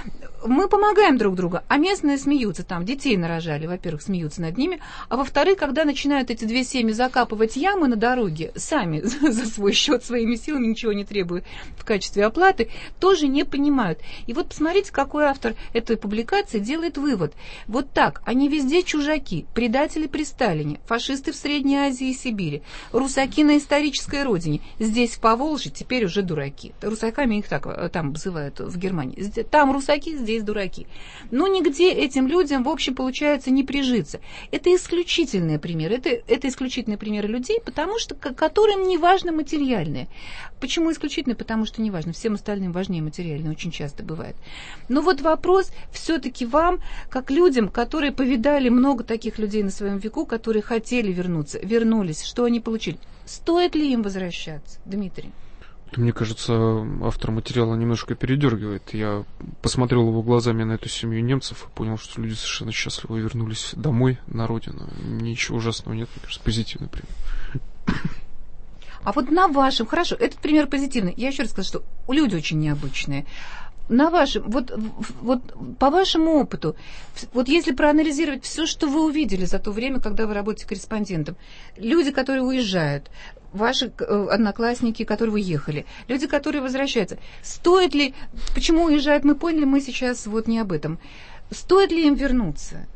мы помогаем друг другу, а местные смеются там, детей нарожали, во-первых, смеются над ними, а во-вторых, когда начинают эти две семьи закапывать ямы на дороге, сами за свой счет, своими силами, ничего не требуя в качестве оплаты, тоже не понимают. И вот посмотрите, какой автор этой публикации делает вывод. Вот так, они везде чужаки, предатели при Сталине, фашисты в Средней Азии и Сибири, русаки на исторической родине, здесь в Поволжье теперь уже дураки. Русаками их так там обзывают в Германии. Там русаки, здесь дураки. Но нигде этим людям, в общем, получается не прижиться. Это исключительные примеры. Это, это исключительные примеры людей, потому что, которым не важно материальное. Почему исключительно? Потому что не важно. Всем остальным важнее материальное, очень часто бывает. Но вот вопрос все-таки вам, как людям, которые повидали много таких людей на своем веку, которые хотели вернуться, вернулись, что они получили? Стоит ли им возвращаться, Дмитрий? Мне кажется, автор материала немножко передергивает. Я посмотрел его глазами на эту семью немцев и понял, что люди совершенно счастливо вернулись домой, на родину. Ничего ужасного нет, мне кажется, позитивный пример. А вот на вашем, хорошо, этот пример позитивный. Я еще раз скажу, что люди очень необычные. На вашем, вот, вот по вашему опыту, вот если проанализировать все, что вы увидели за то время, когда вы работаете корреспондентом, люди, которые уезжают, ваши одноклассники, которые уехали, люди, которые возвращаются, стоит ли, почему уезжают, мы поняли, мы сейчас вот не об этом, стоит ли им вернуться?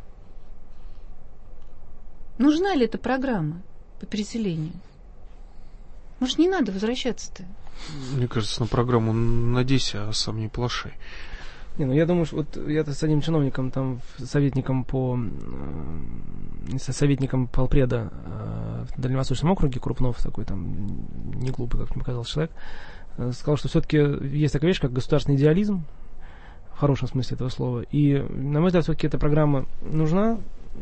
Нужна ли эта программа по переселению? Может, не надо возвращаться-то? Мне кажется, на программу надейся, а сам не плашай. Не, ну я думаю, что вот я-то с одним чиновником, там, советником по э, советником полпреда э, в Дальневосточном округе, Крупнов такой там, не глупый, как мне показался человек, э, сказал, что все-таки есть такая вещь, как государственный идеализм, в хорошем смысле этого слова. И, на мой взгляд, все-таки эта программа нужна.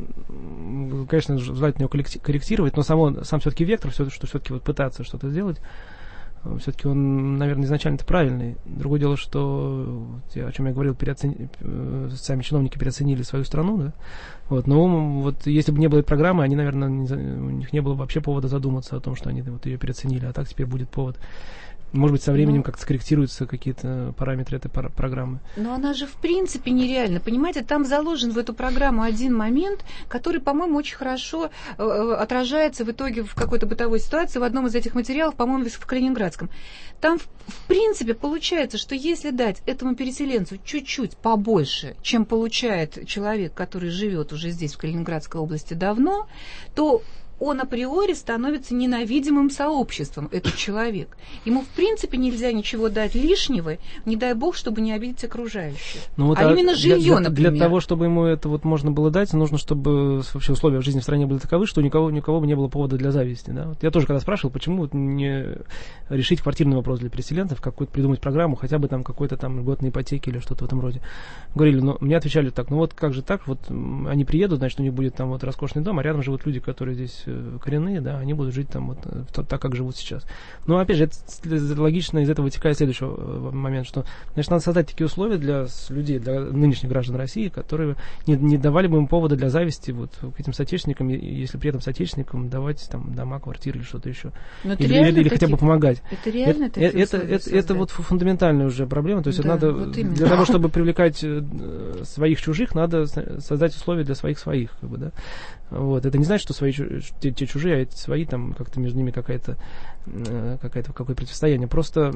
Конечно, желательно ее корректировать, но само, сам все-таки вектор, все, что все-таки вот пытаться что-то сделать, все-таки он, наверное, изначально-то правильный. Другое дело, что, о чем я говорил, переоцени... сами чиновники переоценили свою страну, да? Вот, но вот если бы не было этой программы, они, наверное, не... у них не было вообще повода задуматься о том, что они вот ее переоценили, а так теперь будет повод. Может быть, со временем ну, как-то скорректируются какие-то параметры этой пар- программы. Но она же в принципе нереальна. Понимаете, там заложен в эту программу один момент, который, по-моему, очень хорошо э, отражается в итоге в какой-то бытовой ситуации в одном из этих материалов, по-моему, в Калининградском. Там, в, в принципе, получается, что если дать этому переселенцу чуть-чуть побольше, чем получает человек, который живет уже здесь, в Калининградской области, давно, то он априори становится ненавидимым сообществом, этот человек. Ему, в принципе, нельзя ничего дать лишнего, не дай бог, чтобы не обидеть окружающих. Ну, вот а, а именно жилье, для, например. Для того, чтобы ему это вот можно было дать, нужно, чтобы вообще условия в жизни в стране были таковы, что у никого, никого бы не было повода для зависти. Да? Вот я тоже когда спрашивал, почему вот не решить квартирный вопрос для переселенцев, какую-то придумать программу, хотя бы там какой-то там льготной ипотеки или что-то в этом роде. Говорили, но мне отвечали так, ну вот как же так, вот они приедут, значит, у них будет там вот роскошный дом, а рядом живут люди, которые здесь коренные, да, они будут жить там вот так, как живут сейчас. Но, опять же, это логично, из этого вытекает следующий момент, что, значит, надо создать такие условия для людей, для нынешних граждан России, которые не, не давали бы им повода для зависти вот к этим соотечественникам, если при этом соотечественникам давать там дома, квартиры или что-то еще. Или, или, или хотя бы помогать. Это реально это, это, это, это вот фундаментальная уже проблема, то есть да, надо, вот для того, чтобы привлекать своих чужих, надо создать условия для своих своих, как бы, да. Вот. Это не значит, что свои, те, те чужие, а эти свои, там как-то между ними какая-то, какая-то, какое-то противостояние. Просто,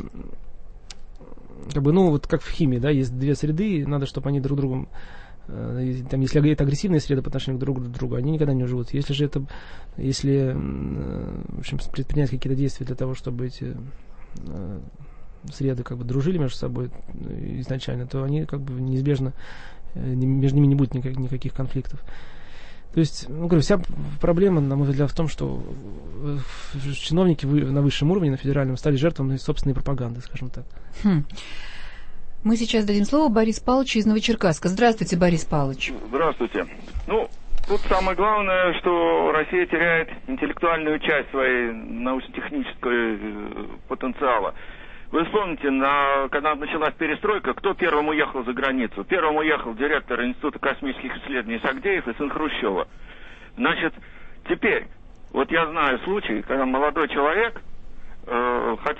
как бы, ну, вот как в химии, да, есть две среды, надо, чтобы они друг другом, там, если это агрессивная среда по отношению друг к другу, они никогда не уживутся. Если же это, если, в общем, предпринять какие-то действия для того, чтобы эти среды, как бы, дружили между собой изначально, то они, как бы, неизбежно, между ними не будет никаких, никаких конфликтов. То есть, ну, говорю, вся проблема, на мой взгляд, в том, что чиновники на высшем уровне, на федеральном, стали жертвами собственной пропаганды, скажем так. Хм. Мы сейчас дадим слово Борису Павловичу из Новочеркасска. Здравствуйте, Борис Павлович. Здравствуйте. Ну, тут самое главное, что Россия теряет интеллектуальную часть своей научно-технического потенциала. Вы вспомните, на, когда началась перестройка, кто первым уехал за границу? Первым уехал директор Института космических исследований Сагдеев и сын Хрущева. Значит, теперь, вот я знаю случай, когда молодой человек э, хотел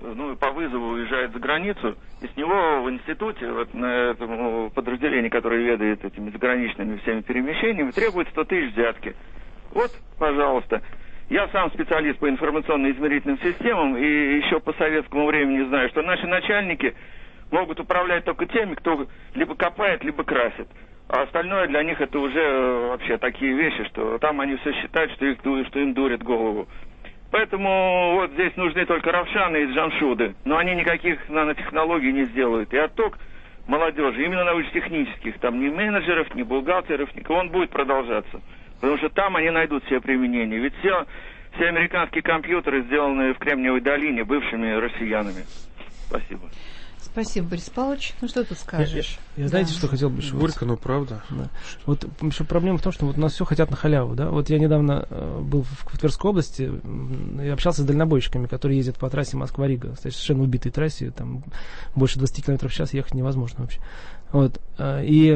ну, по вызову уезжает за границу, и с него в институте, вот на этом подразделении, которое ведает этими заграничными всеми перемещениями, требует сто тысяч взятки. Вот, пожалуйста. Я сам специалист по информационно-измерительным системам, и еще по советскому времени знаю, что наши начальники могут управлять только теми, кто либо копает, либо красит. А остальное для них это уже вообще такие вещи, что там они все считают, что, их, что им дурят голову. Поэтому вот здесь нужны только равшаны и джамшуды, но они никаких нанотехнологий не сделают. И отток молодежи, именно научно-технических, там ни менеджеров, ни бухгалтеров, никого, он будет продолжаться. Потому что там они найдут себе применение. Ведь все, все американские компьютеры сделаны в Кремниевой долине бывшими россиянами. Спасибо. Спасибо, Борис Павлович. Ну что тут скажешь? Я, я, я знаете, да. что хотел бы еще... Горько, но правда. Да. Вот еще проблема в том, что вот у нас все хотят на халяву. Да? Вот я недавно э, был в, в Тверской области и общался с дальнобойщиками, которые ездят по трассе Москва-Рига. Кстати, совершенно убитой трассе. Там больше двадцать километров в час ехать невозможно вообще. Вот. И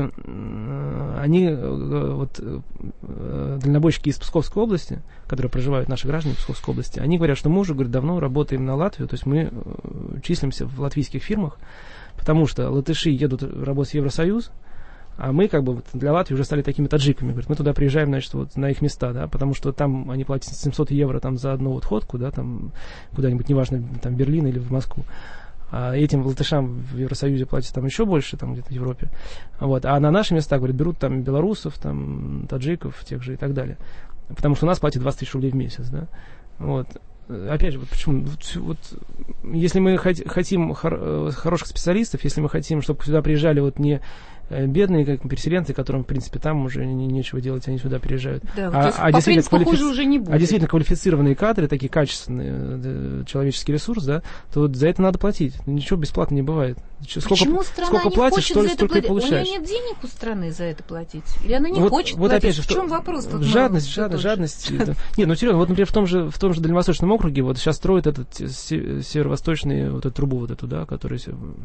они, вот, дальнобойщики из Псковской области, которые проживают, наши граждане Псковской области, они говорят, что мы уже, говорят, давно работаем на Латвию, то есть мы числимся в латвийских фирмах, потому что латыши едут работать в Евросоюз, а мы как бы вот для Латвии уже стали такими таджиками. Говорят, мы туда приезжаем, значит, вот на их места, да, потому что там они платят семьсот евро там, за одну вот ходку, да, там куда-нибудь, неважно, там в Берлин или в Москву. А этим латышам в Евросоюзе платят там еще больше, там где-то в Европе. Вот. А на наши места, говорят, берут там белорусов, там таджиков, тех же и так далее. Потому что у нас платят двадцать тысяч рублей в месяц, да. Вот. Опять же, вот почему, вот, вот, если мы хот- хотим хор- хороших специалистов, если мы хотим, чтобы сюда приезжали вот не бедные, как переселенцы, которым, в принципе, там уже не, нечего делать, они сюда приезжают. Да, а, есть, а, по действительно принципу, квалифи... хуже уже не будет. а действительно квалифицированные кадры, такие качественные, да, человеческий ресурс, да, то вот за это надо платить. Ничего бесплатно не бывает. Сколько, Почему страна сколько не платишь, хочет столько, за это столько и платить? получаешь. У нее нет денег у страны за это платить? Или она не вот, хочет вот платить? Опять же, в чем вопрос? Тут жадность, жадность, жадность. Нет, ну серьезно, вот, например, в том же, в том же Дальневосточном округе вот сейчас строят этот северо-восточный, вот эту трубу вот эту, да, которую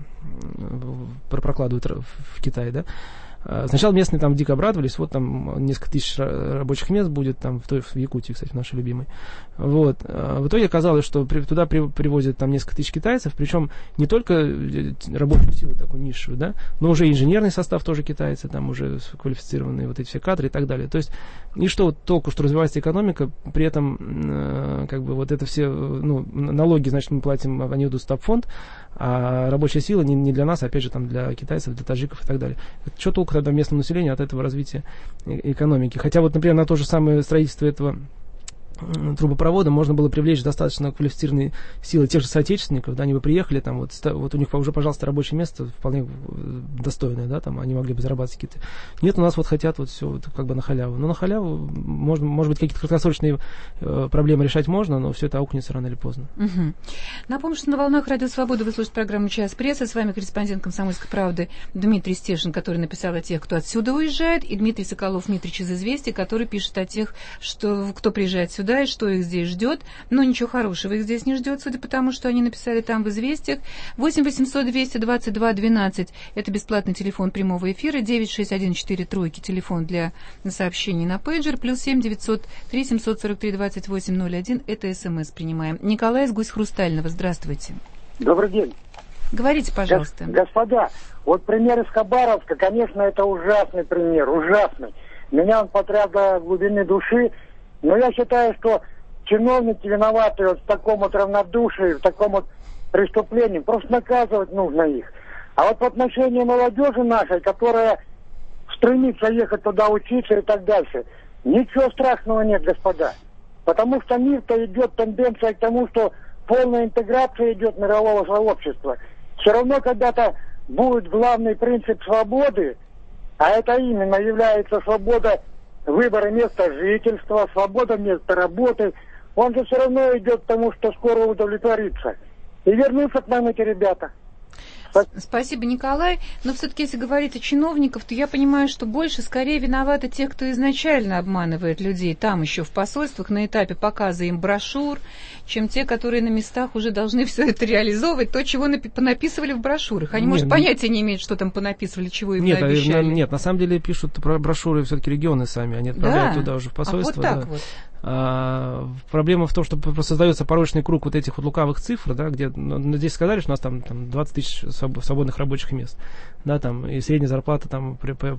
прокладывают в Китае, да. Сначала местные там дико обрадовались, вот там несколько тысяч рабочих мест будет, там в, той, в Якутии, кстати, нашей любимой. Вот. В итоге оказалось, что при, туда при, привозят там несколько тысяч китайцев, причем не только рабочую силу такую низшую, да, но уже инженерный состав тоже китайцы, там уже квалифицированные вот эти все кадры и так далее. То есть, и что вот толку, что развивается экономика, при этом э, как бы вот это все, ну, налоги, значит, мы платим, они идут в стабфонд, а рабочая сила не, не для нас, а опять же там для китайцев, для таджиков и так далее. Что толку тогда местному населению от этого развития экономики? Хотя вот, например, на то же самое строительство этого трубопровода можно было привлечь достаточно квалифицированные силы тех же соотечественников, да, они бы приехали, там, вот, вот у них уже, пожалуйста, рабочее место вполне достойное, да, там, они могли бы зарабатывать какие-то. Нет, у нас вот хотят вот все вот, как бы на халяву. Но на халяву, можно, может быть, какие-то краткосрочные э, проблемы решать можно, но все это аукнется рано или поздно. Угу. Напомню, что на волнах Радио Свобода вы слушаете программу «Час прессы». С вами корреспондент «Комсомольской правды» Дмитрий Стешин, который написал о тех, кто отсюда уезжает, и Дмитрий Соколов-Митрич из «Известий», который пишет о тех, что, кто приезжает сюда, и что их здесь ждет, но ничего хорошего их здесь не ждет, судя по тому, что они написали там в «Известиях». восемь восемьсот двести двадцать два двенадцать это бесплатный телефон прямого эфира, девять шесть один четыре тройки телефон для сообщений на пейджер, плюс семь девятьсот три семьсот сорок три двадцать восемь ноль один, это СМС принимаем. Николай из Гусь-Хрустального, здравствуйте. Добрый день. Говорите, пожалуйста. Гос- господа, вот пример из Хабаровска, конечно, это ужасный пример, ужасный. Меня он потряс до глубины души, но я считаю, что чиновники виноваты вот в таком вот равнодушии, в таком вот преступлении. Просто наказывать нужно их. А вот в отношении молодежи нашей, которая стремится ехать туда учиться и так дальше, ничего страшного нет, господа. Потому что мир-то идет, тенденция к тому, что полная интеграция идет мирового сообщества. Все равно когда-то будет главный принцип свободы, а это именно является свобода выбора места жительства, свобода места работы. Он же все равно идет к тому, что скоро удовлетворится. И вернутся к нам эти ребята. Спасибо, Николай. Но все-таки, если говорить о чиновниках, то я понимаю, что больше, скорее, виноваты те, кто изначально обманывает людей там еще в посольствах на этапе показа им брошюр, чем те, которые на местах уже должны все это реализовывать, то, чего напи- понаписывали в брошюрах. Они, нет, может, понятия не имеют, что там понаписывали, чего им нет, наобещали. Нет, на самом деле пишут про брошюры все-таки регионы сами, они отправляют да? туда уже в посольство. А вот так да. вот. А, проблема в том, что просто создается порочный круг вот этих вот лукавых цифр, да, где ну, здесь сказали, что у нас там, там двадцать тысяч свободных рабочих мест, да, там, и средняя зарплата там по, по,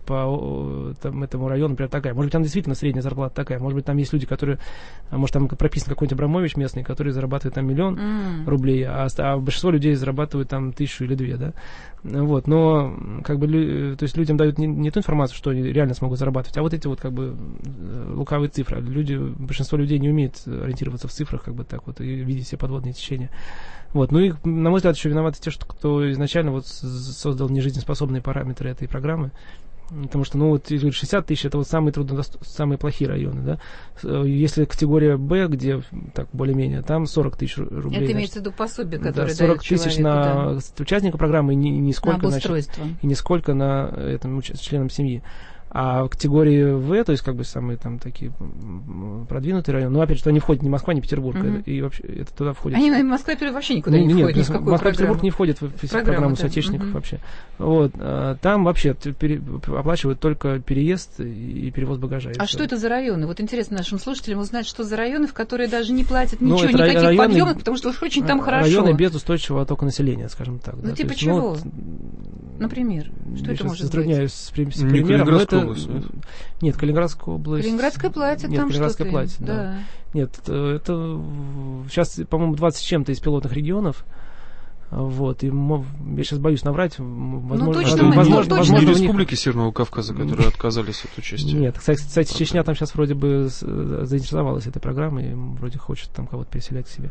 по там, этому району, например, такая. Может быть, там действительно средняя зарплата такая. Может быть, там есть люди, которые, может, там прописан какой-нибудь Абрамович местный, который зарабатывает там миллион mm. рублей, а, а большинство людей зарабатывают там тысячу или две, да. Вот, но как бы, то есть людям дают не, не ту информацию, что они реально смогут зарабатывать, а вот эти вот как бы лукавые цифры. Люди, большинство людей не умеет ориентироваться в цифрах, как бы так вот, и видеть все подводные течения. Вот, ну и, на мой взгляд, еще виноваты те, что, кто изначально вот создал нежизнеспособные параметры этой программы. Потому что, ну, вот шестьдесят тысяч это вот самые труднодоступные, самые плохие районы, да. Если категория Б, где так более-менее, там сорок тысяч рублей. Это имеется в виду пособие, которое да, сорок тысяч на да. участника программы и нисколько, на значит, и нисколько на этом членам семьи. А в категории В, то есть как бы самые там такие продвинутые районы, ну опять же, туда не входит ни Москва, ни Петербург, uh-huh. и вообще это туда входит. Они на Москва вообще никуда ну, не нет, входят, ни в какую Москва, программу. Петербург не входит в, в программу, программу да. соотечественников uh-huh. вообще. Вот, а, там вообще пере, оплачивают только переезд и перевоз багажа. А все. что это за районы? Вот интересно нашим слушателям узнать, что за районы, в которые даже не платят ну, ничего, никаких районы, подъемов, потому что уж очень там хорошо. Районы без устойчивого оттока населения, скажем так. Ну да. типа есть, чего? ну, вот, например, что это может затрудняюсь с, быть? с примером. Но это, область, нет, Калининградская область. Калининградская платье, нет, там Калининградская что-то. платье, да. да. Нет, это сейчас, по-моему, двадцать с чем-то из пилотных регионов. Вот, и я сейчас боюсь наврать. Возможно, ну, точно, возможно, ну, возможно, точно. Не них... республики Северного Кавказа, которые отказались от участия. Нет, кстати, кстати Чечня там сейчас вроде бы заинтересовалась этой программой, и вроде хочет там кого-то переселять к себе.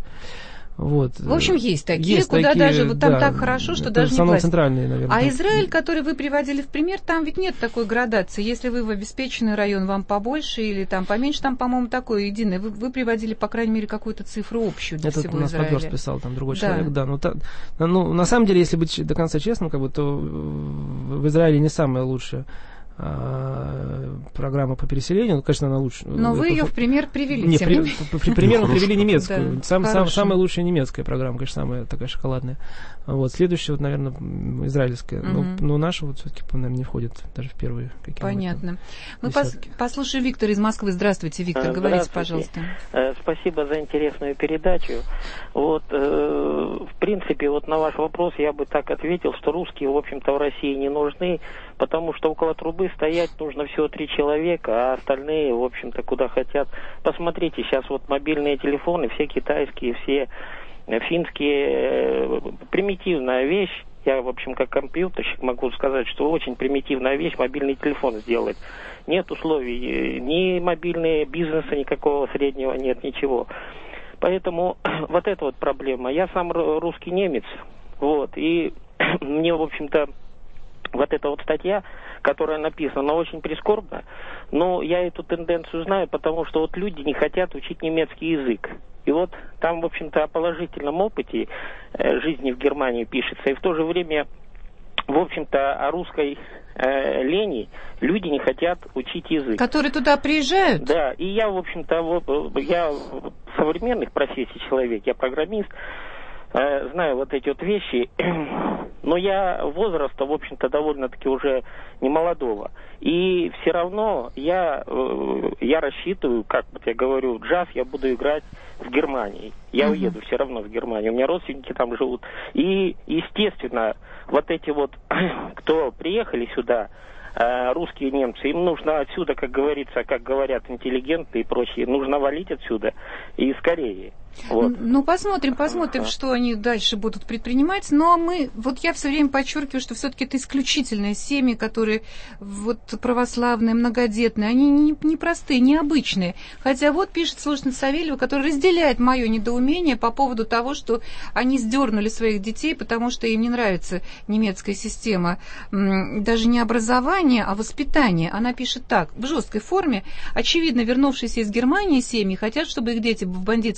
Вот. В общем, есть такие, есть куда такие, даже вот там да, так хорошо, что это даже в не основном платят. Центральные, наверное. А Израиль, который вы приводили в пример, там ведь нет такой градации. Если вы в обеспеченный район, вам побольше или там поменьше, там, по-моему, такое единое. Вы, вы приводили, по крайней мере, какую-то цифру общую для это всего у нас Израиля. Подверс писал, там другой да. человек, да. Ну, та, ну, на самом деле, если быть до конца честным, как бы, то в Израиле не самая лучшая программа по переселению, ну, конечно, она лучше. Но вы ее в пример привели. Не, при, при, пример мы привели немецкую. Да, сам, сам, самая лучшая немецкая программа, конечно, самая такая шоколадная. Вот, следующая, вот, наверное, израильская. Угу. Но, но наша вот все-таки, наверное, не входит даже в первые какие-то. Понятно. Мы пос, послушаем Виктора из Москвы. Здравствуйте, Виктор, говорите, пожалуйста. Спасибо за интересную передачу. Вот, э, в принципе, вот на ваш вопрос я бы так ответил, что русские, в общем-то, в России не нужны, потому что около трубы стоять нужно всего три человека, а остальные, в общем-то, куда хотят. Посмотрите, сейчас вот мобильные телефоны, все китайские, все финские, примитивная вещь. Я, в общем, как компьютерщик могу сказать, что очень примитивная вещь мобильный телефон сделать. Нет условий, ни мобильного бизнеса никакого среднего нет, ничего. Поэтому вот эта вот проблема. Я сам русский немец, вот, и мне, в общем-то, вот эта вот статья, которая написана, она очень прискорбна, но я эту тенденцию знаю, потому что вот люди не хотят учить немецкий язык. И вот там, в общем-то, о положительном опыте э, жизни в Германии пишется, и в то же время, в общем-то, о русской э, лени люди не хотят учить язык. Которые туда приезжают? Да, и я, в общем-то, вот, я современных профессий человек, я программист, знаю вот эти вот вещи, но я возраста, в общем-то, довольно-таки уже не молодого. И все равно я, я рассчитываю, как вот я говорю, джаз я буду играть в Германии. Я uh-huh. уеду все равно в Германию. У меня родственники там живут. И, естественно, вот эти вот, кто приехали сюда, русские немцы, им нужно отсюда, как говорится, как говорят интеллигенты и прочие, нужно валить отсюда и скорее. Вот. Ну, посмотрим, посмотрим, ага. что они дальше будут предпринимать. Но мы, вот я все время подчеркиваю, что все-таки это исключительные семьи, которые вот православные, многодетные, они не, не простые, необычные. Хотя вот пишет слушатель Савельева, который разделяет мое недоумение по поводу того, что они сдернули своих детей, потому что им не нравится немецкая система, даже не образование, а воспитание. Она пишет так: в жесткой форме, очевидно, вернувшиеся из Германии семьи хотят, чтобы их дети в бандитской России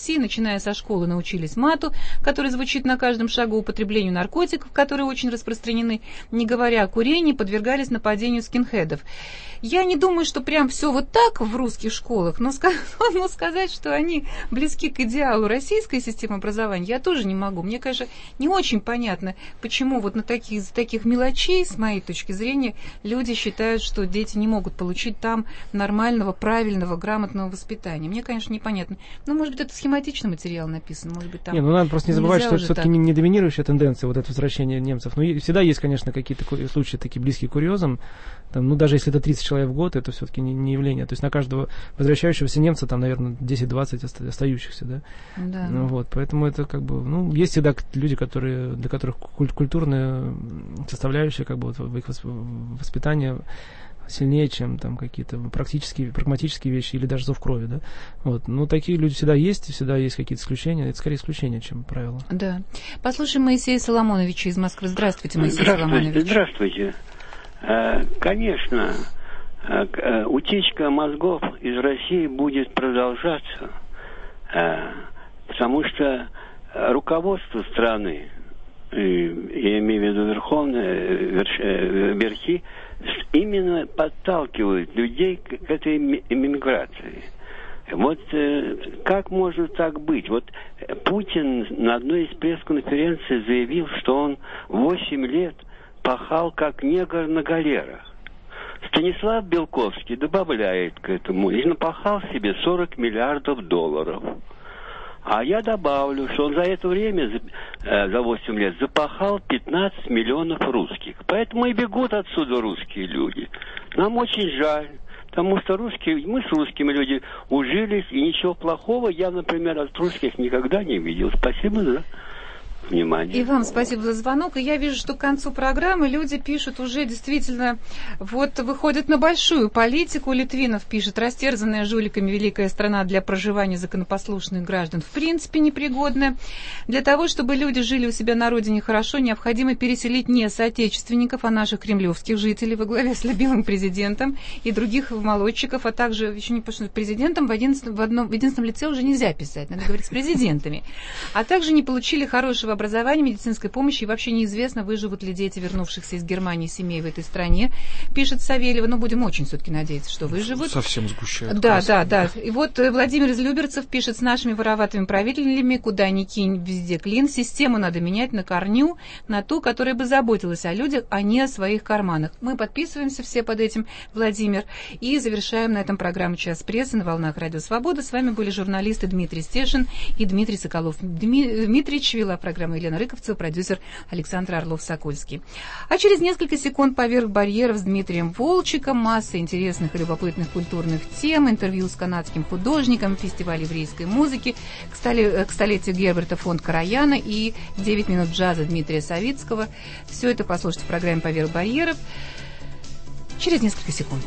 России, начиная со школы, научились мату, который звучит на каждом шагу, употреблению наркотиков, которые очень распространены, не говоря о курении, подвергались нападению скинхедов. Я не думаю, что прям все вот так в русских школах, но, но сказать, что они близки к идеалу российской системы образования, я тоже не могу. Мне, конечно, не очень понятно, почему вот на таких, таких мелочей, с моей точки зрения, люди считают, что дети не могут получить там нормального, правильного, грамотного воспитания. Мне, конечно, непонятно. Но, может быть, это схематичный материал написан, может быть, там... Не, ну надо просто не забывать, что это все-таки так. не, не доминирующая тенденция, вот это возвращение немцев. Ну, всегда есть, конечно, какие-то случаи такие близкие к курьезам. Там, ну, даже если это тридцать человек в год, это все-таки не, не явление. То есть на каждого возвращающегося немца там, наверное, десять-двадцать остающихся, да? Да. Ну, вот, поэтому это как бы, ну, есть всегда люди, которые, для которых культурная составляющая, как бы, вот, в их воспитании сильнее, чем там какие-то практические, прагматические вещи или даже зов крови, да. Вот. Ну, такие люди всегда есть, всегда есть какие-то исключения. Это скорее исключение, чем правило. Да. Послушаем Моисея Соломоновича из Москвы. Здравствуйте, Моисей Соломонович. Здравствуйте. Конечно, утечка мозгов из России будет продолжаться, потому что руководство страны, я имею в виду верховные верхи, именно подталкивают людей к этой эмиграции. Вот как может так быть? Вот Путин на одной из пресс-конференций заявил, что он восемь лет пахал как негр на галерах. Станислав Белковский добавляет к этому и напахал себе сорок миллиардов долларов. А я добавлю, что он за это время, за восемь лет, запахал пятнадцать миллионов русских. Поэтому и бегут отсюда русские люди. Нам очень жаль, потому что русские, мы с русскими людьми ужились, и ничего плохого я, например, от русских никогда не видел. Спасибо за внимание. И вам спасибо за звонок. И я вижу, что к концу программы люди пишут уже действительно, вот выходят на большую политику. Литвинов пишет: растерзанная жуликами великая страна для проживания законопослушных граждан в принципе непригодна. Для того, чтобы люди жили у себя на родине хорошо, необходимо переселить не соотечественников, а наших кремлевских жителей во главе с любимым президентом и других молодчиков, а также еще не пошли президентом в, одиннадцатом, в, одном, в единственном лице уже нельзя писать, надо говорить с президентами. А также не получили хорошего образования, медицинской помощи, и вообще неизвестно, выживут ли дети вернувшихся из Германии семей в этой стране, пишет Савельева. Но будем очень все-таки надеяться, что выживут. Совсем сгущают. Да, красный. да, да. И вот Владимир из Люберцев пишет: с нашими вороватыми правителями, куда ни кинь, везде клин, систему надо менять на корню, на ту, которая бы заботилась о людях, а не о своих карманах. Мы подписываемся все под этим, Владимир, и завершаем на этом программу «Час прессы» на волнах Радио Свобода. С вами были журналисты Дмитрий Стешин и Дмитрий Соколов. Дмитрич вела программу Елена Рыковцева, продюсер Александр Орлов-Сокольский. А через несколько секунд поверх барьеров с Дмитрием Волчиком, масса интересных и любопытных культурных тем, интервью с канадским художником, фестиваль еврейской музыки, к, столе, к столетию Герберта фон Караяна и девять минут джаза Дмитрия Савицкого. Все это послушайте в программе «Поверх барьеров» через несколько секунд.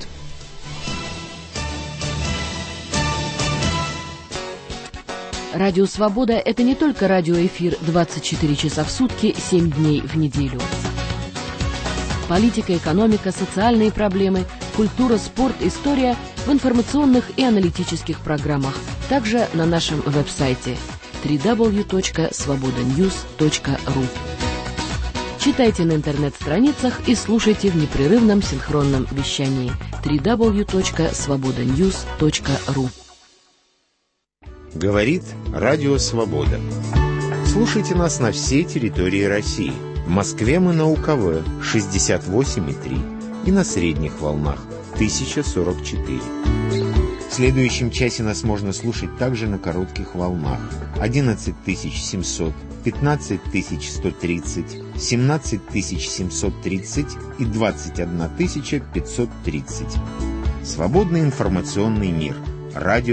Радио «Свобода» — это не только радиоэфир двадцать четыре часа в сутки, семь дней в неделю. Политика, экономика, социальные проблемы, культура, спорт, история в информационных и аналитических программах. Также на нашем веб-сайте дабл ю дабл ю дабл ю точка свобода ньюс точка ру. Читайте на интернет-страницах и слушайте в непрерывном синхронном вещании дабл ю дабл ю дабл ю точка свобода ньюс точка ру. Говорит Радио Свобода. Слушайте нас на всей территории России. В Москве мы на УКВ шестьдесят восемь и три и на средних волнах тысяча сорок четыре. В следующем часе нас можно слушать также на коротких волнах одиннадцать тысяч семьсот, пятнадцать тысяч сто тридцать, семнадцать тысяч семьсот тридцать и двадцать одна тысяча пятьсот тридцать. Свободный информационный мир. Радио